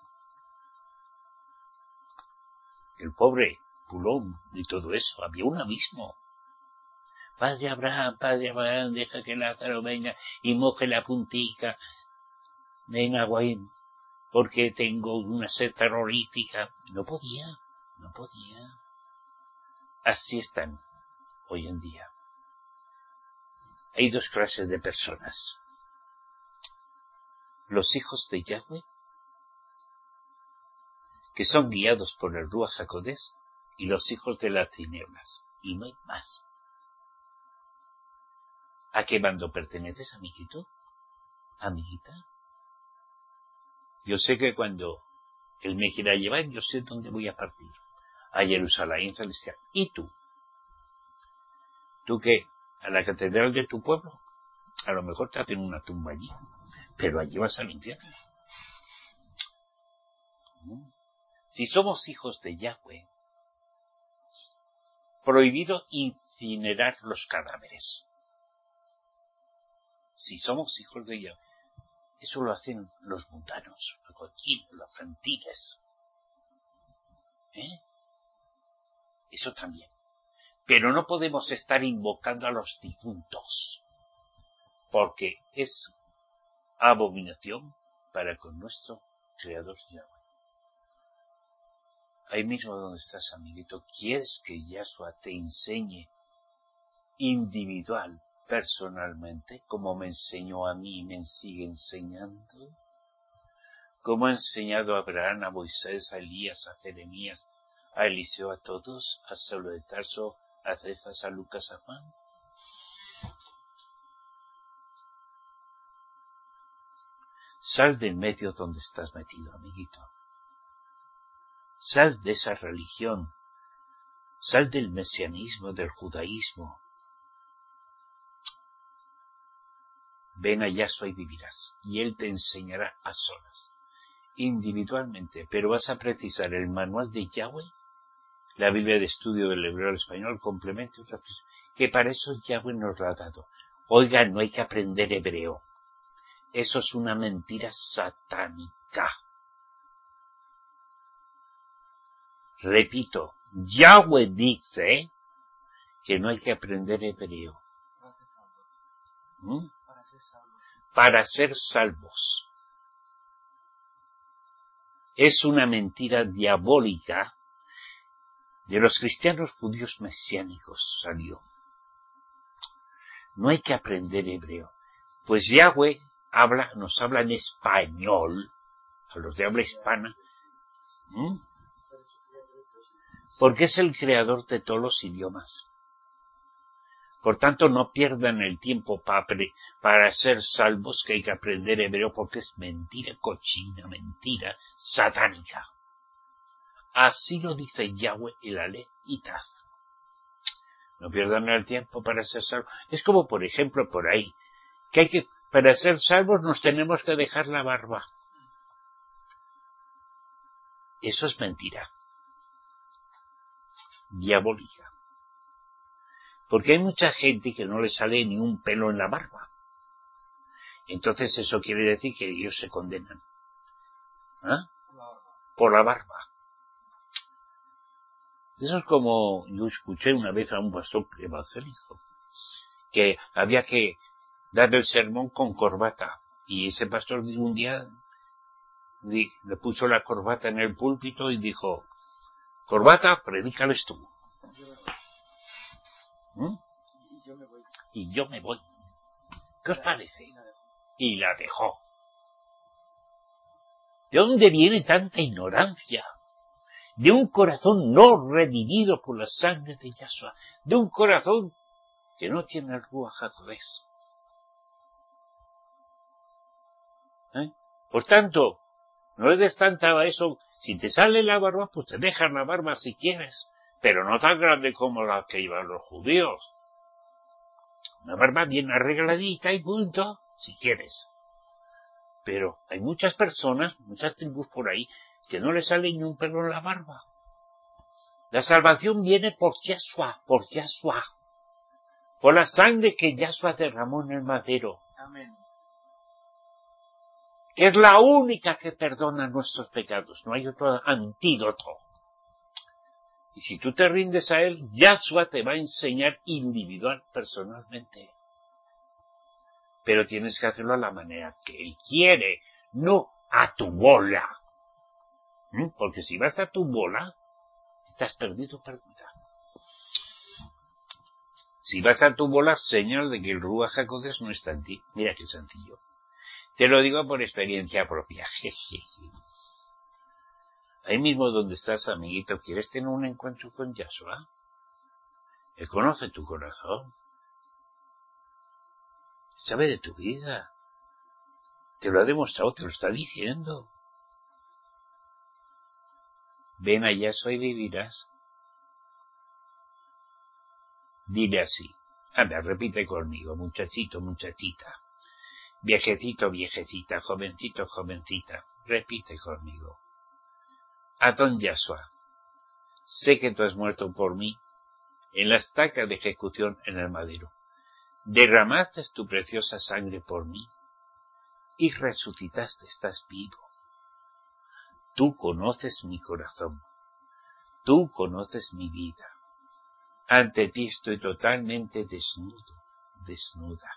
El pobre Pulón y todo eso. Había un abismo. Padre Abraham, Padre Abraham, deja que Lázaro venga y moje la puntica. Ven agua, porque tengo una sed terrorífica. No podía, no podía. Así están hoy en día. Hay dos clases de personas. Los hijos de Yahweh, que son guiados por el Ruach HaKodesh, y los hijos de las tinieblas. Y no hay más. ¿A qué bando perteneces, amiguito? ¿Amiguita? Yo sé que cuando Él me quiera llevar, yo sé dónde voy a partir. A Jerusalén celestial. ¿Y tú? ¿Tú qué? ¿A la catedral de tu pueblo? A lo mejor te hacen una tumba allí, pero allí vas al infierno. Si somos hijos de Yahweh, prohibido incinerar los cadáveres. Si somos hijos de Yahweh, eso lo hacen los mundanos, los cochinos, los gentiles. ¿Eh? Eso también. Pero no podemos estar invocando a los difuntos, porque es abominación para con nuestro Creador Yahweh. Ahí mismo donde estás, amiguito, ¿quieres que Yahshua te enseñe individual, personalmente, como me enseñó a mí y me sigue enseñando? Como ha enseñado a Abraham, a Moisés, a Elías, a Jeremías, a Eliseo, a todos, a Saulo de Tarso, a Cefas, a Lucas, a Juan. Sal del medio donde estás metido, amiguito. Sal de esa religión. Sal del mesianismo, del judaísmo. Ven a Yahshua y vivirás. Y Él te enseñará a solas, individualmente. Pero vas a precisar el manual de Yahweh, la Biblia de estudio del hebreo al español, complemento, que para eso Yahweh nos lo ha dado. Oiga, no hay que aprender hebreo. Eso es una mentira satánica. Repito, Yahweh dice que no hay que aprender hebreo. ¿Mm? Para ser salvos. Es una mentira diabólica de los cristianos judíos mesiánicos salió. No hay que aprender hebreo. Pues Yahweh habla, nos habla en español, a los de habla hispana, ¿Mm? porque es el creador de todos los idiomas. Por tanto, no pierdan el tiempo para, para ser salvos, que hay que aprender hebreo, porque es mentira cochina, mentira satánica. Así lo dice Yahweh el Aleph y Taf. No pierdan el tiempo para ser salvos. Es como, por ejemplo, por ahí, que hay que, para ser salvos nos tenemos que dejar la barba. Eso es mentira diabólica. Porque hay mucha gente que no le sale ni un pelo en la barba. Entonces eso quiere decir que ellos se condenan. ¿Ah? Por la barba. Eso es como yo escuché una vez a un pastor evangélico, que había que dar el sermón con corbata. Y ese pastor un día le puso la corbata en el púlpito y dijo: corbata, predícales tú. ¿Mm? Y yo me voy. ¿Qué os parece? Y la dejó. ¿De dónde viene tanta ignorancia? De un corazón no redimido por la sangre de Yahshua. De un corazón que no tiene el Ruach HaKodesh. ¿Eh? Por tanto, no le des tanta a eso. Si te sale la barba, pues te dejas la barba si quieres. pero no tan grande como la que llevan los judíos. Una barba bien arregladita y punto, si quieres. Pero hay muchas personas, muchas tribus por ahí, que no les sale ni un pelo en la barba. La salvación viene por Yahshua, por Yahshua, por la sangre que Yahshua derramó en el madero. Amén. Que es la única que perdona nuestros pecados, no hay otro antídoto. Y si tú te rindes a él, Yahshua te va a enseñar individual, personalmente. Pero tienes que hacerlo a la manera que él quiere, no a tu bola. ¿Mm? Porque si vas a tu bola, estás perdido, perdida. Si vas a tu bola, señal de que el Ruach HaKodesh no está en ti. Mira qué sencillo. Te lo digo por experiencia propia. Ahí mismo donde estás, amiguito, ¿quieres tener un encuentro con Yahshua? Él conoce tu corazón. Sabe de tu vida. Te lo ha demostrado, te lo está diciendo. Ven a Yahshua y vivirás. Dile así. Anda, repite conmigo, muchachito, muchachita. Viejecito, viejecita, jovencito, jovencita. Repite conmigo. Adón Yahshua, sé que tú has muerto por mí en la estaca de ejecución en el madero. Derramaste tu preciosa sangre por mí y resucitaste, estás vivo. Tú conoces mi corazón. Tú conoces mi vida. Ante ti estoy totalmente desnudo, desnuda.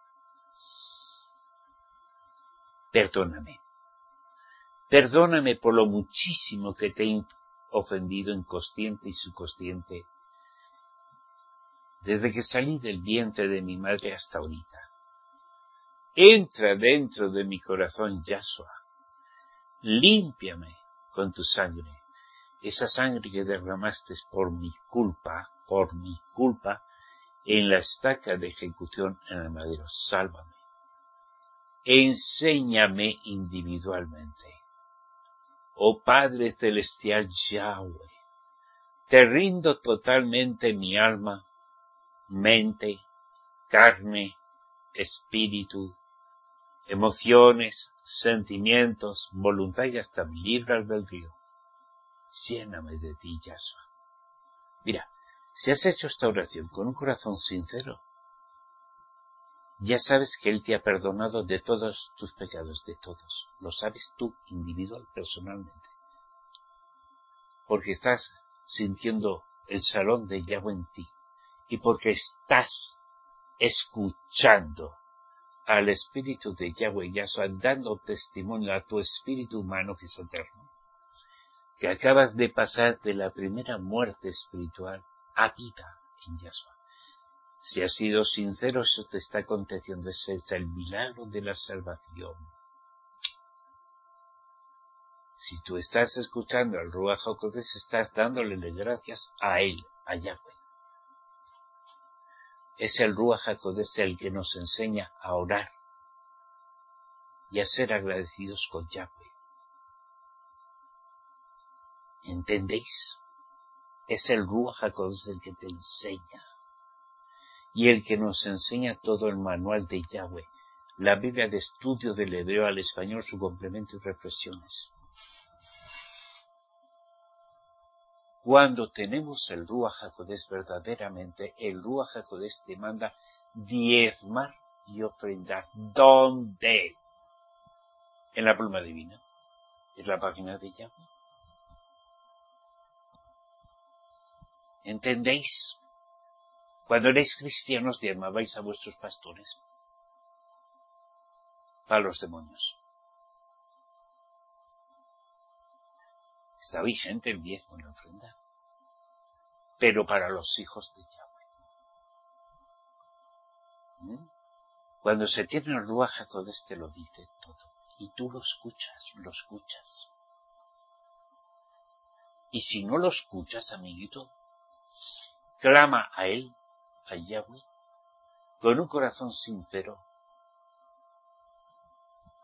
Perdóname. Perdóname por lo muchísimo que te he ofendido inconsciente y subconsciente desde que salí del vientre de mi madre hasta ahorita. Entra dentro de mi corazón, Yahshua. Límpiame con tu sangre. Esa sangre que derramaste por mi culpa, por mi culpa, en la estaca de ejecución en el madero. Sálvame. Enséñame individualmente. Oh Padre Celestial Yahweh, te rindo totalmente mi alma, mente, carne, espíritu, emociones, sentimientos, voluntad y hasta mi libre albedrío. Lléname de ti, Yahshua. Mira, si has hecho esta oración con un corazón sincero, ya sabes que Él te ha perdonado de todos tus pecados, de todos. Lo sabes tú, individual, personalmente. Porque estás sintiendo el shalom de Yahweh en ti. Y porque estás escuchando al Espíritu de Yahweh Yahshua, dando testimonio a tu espíritu humano que es eterno. Que acabas de pasar de la primera muerte espiritual a vida en Yahshua. Si has sido sincero, eso te está aconteciendo. Ese es el milagro de la salvación. Si tú estás escuchando al Ruach HaKodesh, estás dándole gracias a Él, a Yahweh. Es el Ruach HaKodesh el que nos enseña a orar y a ser agradecidos con Yahweh. ¿Entendéis? Es el Ruach HaKodesh el que te enseña. Y el que nos enseña todo el manual de Yahweh, la Biblia de estudio del hebreo al español, su complemento y reflexiones. Cuando tenemos el Ruach HaKodesh verdaderamente, el Ruach HaKodesh te manda diezmar y ofrendar. ¿Dónde? En la pluma divina. Es la página de Yahweh. ¿Entendéis? Cuando erais cristianos, diezmabais a vuestros pastores. Para los demonios. Está vigente el diezmo en la ofrenda. Pero para los hijos de Yahweh. ¿Mm? Cuando se tiene el Ruach HaKodesh te lo dice todo. Y tú lo escuchas, lo escuchas. Y si no lo escuchas, amiguito, clama a Él, a Yahweh, con un corazón sincero.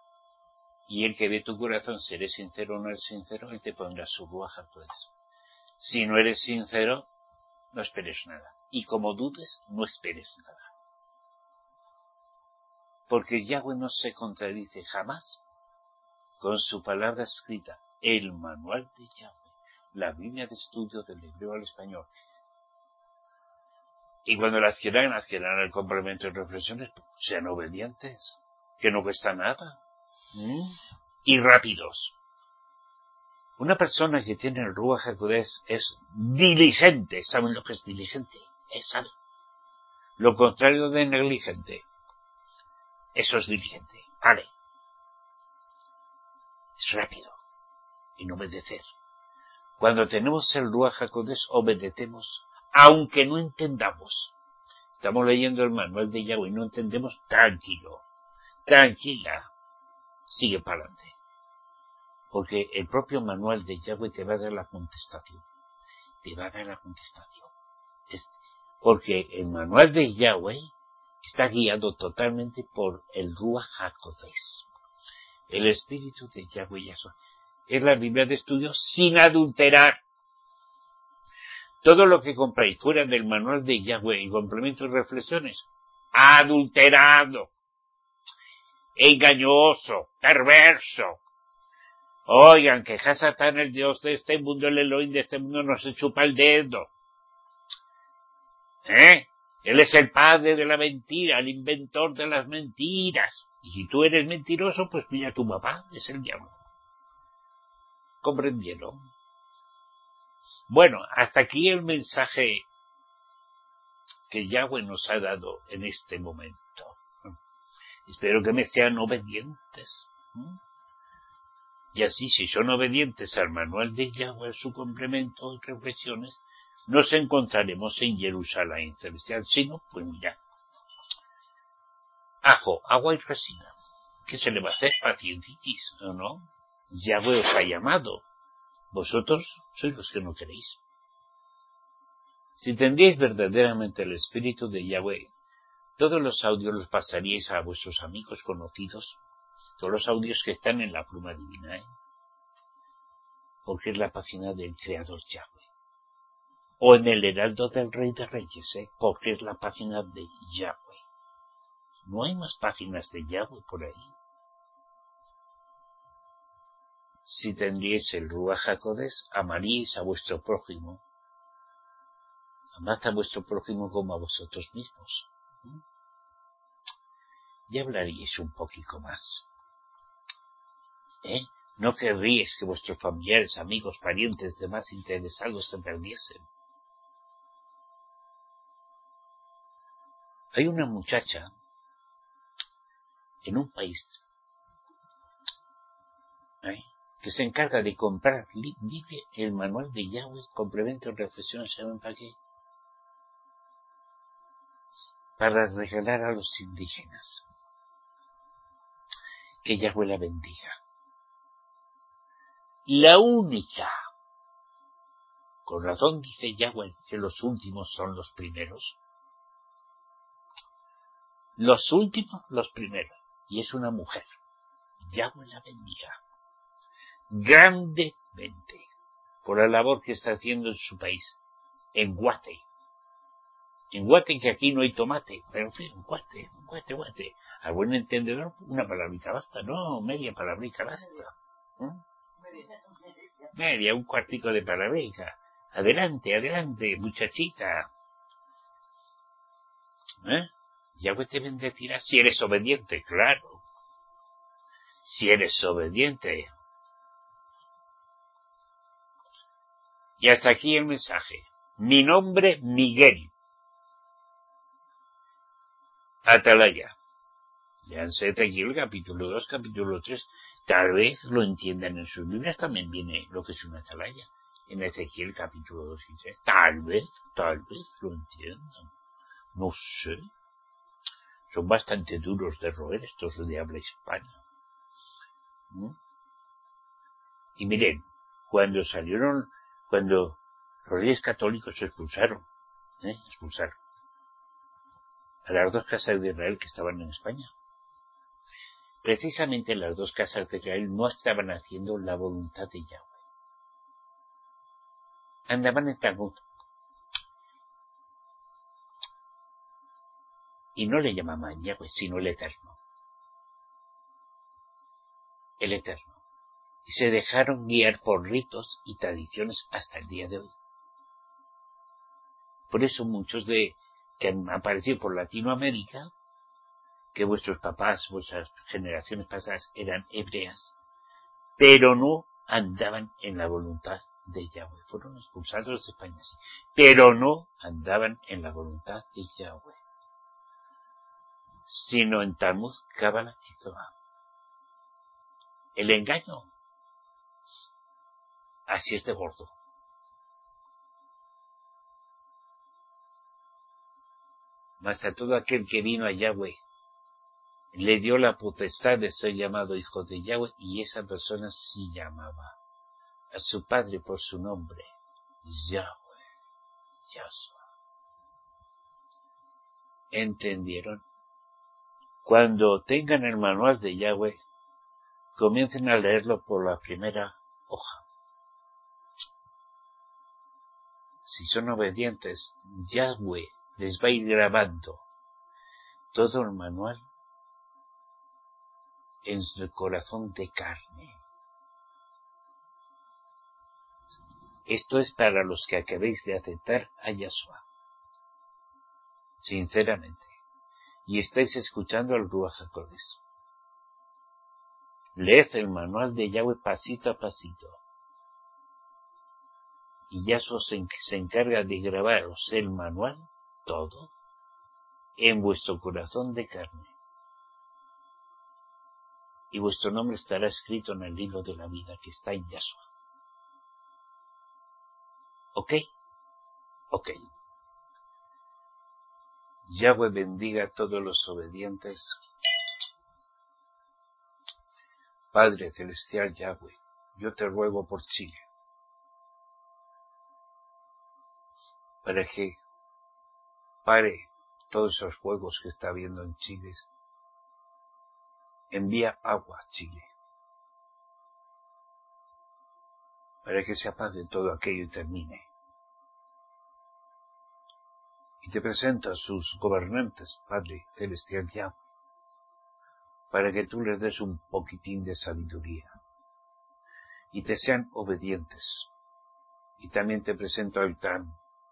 Y el que ve tu corazón, si eres sincero o no eres sincero, Él te pondrá su Ruach HaKodesh. Si no eres sincero, no esperes nada. Y como dudes, no esperes nada. Porque Yahweh no se contradice jamás con su palabra escrita, el manual de Yahweh, la Biblia de estudio del hebreo al español. Y cuando la adquieran, adquieran el complemento de reflexiones, sean obedientes, que no cuesta nada. ¿Mm? Y rápidos. Una persona que tiene el Ruach HaKodesh es diligente. ¿Saben lo que es diligente? Es sabe. Lo contrario de negligente. Eso es diligente. Vale. Es rápido. En obedecer. Cuando tenemos el Ruach HaKodesh, obedecemos, aunque no entendamos. Estamos leyendo el manual de Yahweh y no entendemos, tranquilo. Tranquila. Sigue para adelante. Porque el propio manual de Yahweh te va a dar la contestación. Te va a dar la contestación. Es porque el manual de Yahweh está guiado totalmente por el Ruach HaKodesh. El espíritu de Yahweh Yahshua. Es la Biblia de estudio sin adulterar. Todo lo que compráis fuera del manual de Yahweh y complementos y reflexiones, adulterado, engañoso, perverso. Oigan, que Satán, el Dios de este mundo, el Elohim de este mundo, no se chupa el dedo. ¿Eh? Él es el padre de la mentira, el inventor de las mentiras. Y si tú eres mentiroso, pues mira, tu papá es el diablo. ¿Comprendieron? Bueno, hasta aquí el mensaje que Yahweh nos ha dado en este momento. Espero que me sean obedientes. ¿Mm? Y así, si son obedientes al manual de Yahweh, su complemento y reflexiones, nos encontraremos en Jerusalén celestial. Si no, pues mira, ajo, agua y resina. ¿Qué se le va a hacer? Pacientitis, ¿o no? Yahweh os ha llamado. Vosotros sois los que no queréis. Si tendríais verdaderamente el espíritu de Yahweh, todos los audios los pasaríais a vuestros amigos conocidos, todos los audios que están en la pluma divina, ¿eh? Porque es la página del Creador Yahweh. O en el Heraldo del Rey de Reyes, ¿eh? Porque es la página de Yahweh. No hay más páginas de Yahweh por ahí. Si tendríais el Ruach HaKodesh, amaríais a vuestro prójimo. Amad a vuestro prójimo como a vosotros mismos. ¿Mm? Ya hablaríais un poquito más. ¿Eh? No querríais que vuestros familiares, amigos, parientes, demás interesados se perdiesen. Hay una muchacha en un país ¿eh? que se encarga de comprar li- li- el manual de Yahweh, complementos, reflexiones, ¿saben para qué? Para regalar a los indígenas. Que Yahweh la bendiga. La única, con razón dice Yahweh que los últimos son los primeros. Los últimos, los primeros. Y es una mujer. Yahweh la bendiga. Grandemente. Por la labor que está haciendo en su país. En Guate. En Guate, que aquí no hay tomate. Pero en fin, Guate, Guate, Guate. Al buen entendedor, una palabrita basta. No, media palabrita basta. ¿Eh? Media, un cuartico de palabrita. Adelante, adelante, muchachita. ¿Eh? Yahweh te bendecirá si eres obediente, claro. Si eres obediente. Y hasta aquí el mensaje. Mi nombre, Miguel. Atalaya. Leanse Ezequiel capítulo dos, capítulo tres. Tal vez lo entiendan en sus Biblias, también viene lo que es una atalaya. En Ezequiel capítulo dos y tres. Tal vez, tal vez lo entiendan. No sé. Son bastante duros de roer estos de habla hispana. ¿Mm? Y miren, cuando salieron, cuando los reyes católicos se expulsaron, ¿eh? expulsaron a las dos casas de Israel que estaban en España. Precisamente las dos casas de Israel no estaban haciendo la voluntad de Yahweh. andaban en Talmud. Y no le llamaban Yahweh, sino el Eterno. El Eterno. Y se dejaron guiar por ritos y tradiciones hasta el día de hoy. Por eso muchos de que han aparecido por Latinoamérica, que vuestros papás, vuestras generaciones pasadas eran hebreas, pero no andaban en la voluntad de Yahweh. Fueron expulsados de España, sí, pero no andaban en la voluntad de Yahweh, sino en Talmud, Cábala y Zohar. El engaño, así es de gordo. Mas a todo aquel que vino a Yahweh, le dio la potestad de ser llamado hijo de Yahweh, y esa persona sí llamaba a su padre por su nombre, Yahweh, Yahshua. ¿Entendieron? Cuando tengan el manual de Yahweh, comiencen a leerlo por la primera hoja. Si son obedientes, Yahweh les va a ir grabando todo el manual en su corazón de carne. Esto es para los que acabéis de aceptar a Yahshua, sinceramente, y estáis escuchando al Ruach HaKodesh. Leed el manual de Yahweh pasito a pasito, y Yahshua se, se encarga de grabaros el manual todo en vuestro corazón de carne, y vuestro nombre estará escrito en el libro de la vida que está en Yahshua. ¿Ok? Ok. Yahweh bendiga a todos los obedientes. Padre Celestial Yahweh, yo te ruego por Chile, para que pare todos esos fuegos que está habiendo en Chile. Envía agua a Chile, para que se apague todo aquello y termine. Y te presento a sus gobernantes, Padre Celestial Yahweh, para que tú les des un poquitín de sabiduría y te sean obedientes. Y también te presento al Trump,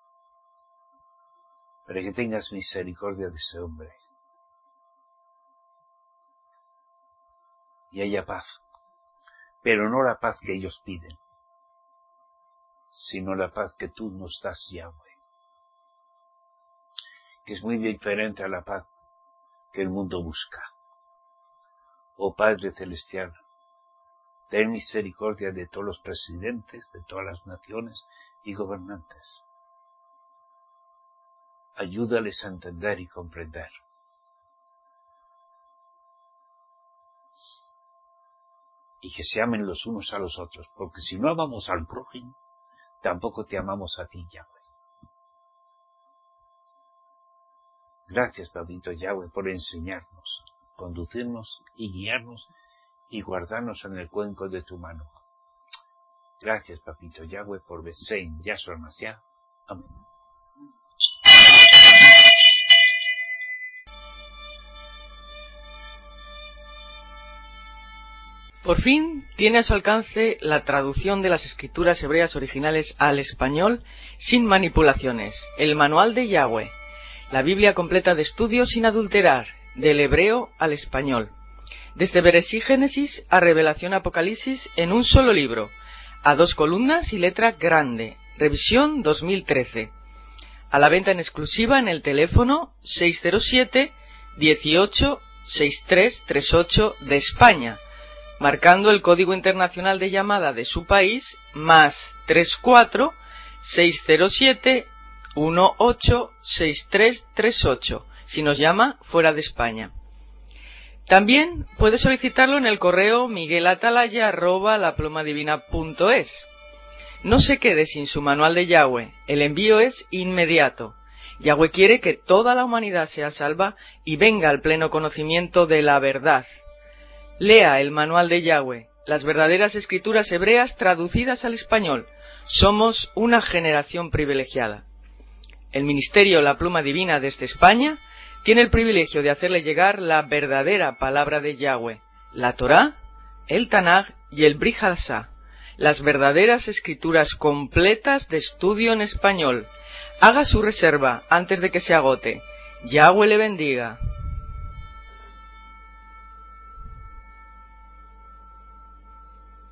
para que tengas misericordia de ese hombre y haya paz, pero no la paz que ellos piden, sino la paz que tú nos das, Yahweh, que es muy diferente a la paz que el mundo busca. Oh Padre Celestial, ten misericordia de todos los presidentes, de todas las naciones y gobernantes. Ayúdales a entender y comprender. Y que se amen los unos a los otros, porque si no amamos al prójimo, tampoco te amamos a ti, Yahweh. Gracias, Papito Yahweh, por enseñarnos, conducirnos y guiarnos y guardarnos en el cuenco de tu mano. Gracias, Papito Yahweh, por Besein Yahshua Mashiach. Amén. Por fin tiene a su alcance la traducción de las escrituras hebreas originales al español sin manipulaciones, el Manual de Yahweh, la Biblia completa de estudio sin adulterar, del hebreo al español, desde Bereshí Génesis a Revelación Apocalipsis en un solo libro, a dos columnas y letra grande, revisión dos mil trece, a la venta en exclusiva en el teléfono seis cero siete, dieciocho, sesenta y tres treinta y ocho de España, marcando el código internacional de llamada de su país, más treinta y cuatro, seiscientos siete, dieciocho, sesenta y tres treinta y ocho, si nos llama fuera de España. También puede solicitarlo en el correo miguelatalaya arroba laplomadivina.es. No se quede sin su manual de Yahweh, el envío es inmediato. Yahweh quiere que toda la humanidad sea salva y venga al pleno conocimiento de la verdad. Lea el manual de Yahweh, las verdaderas escrituras hebreas traducidas al español, Somos una generación privilegiada. El Ministerio La Pluma Divina desde España tiene el privilegio de hacerle llegar la verdadera palabra de Yahweh, la Torá, el Tanaj y el Brit Hadashah, las verdaderas escrituras completas de estudio en español. Haga su reserva antes de que se agote. Yahweh le bendiga.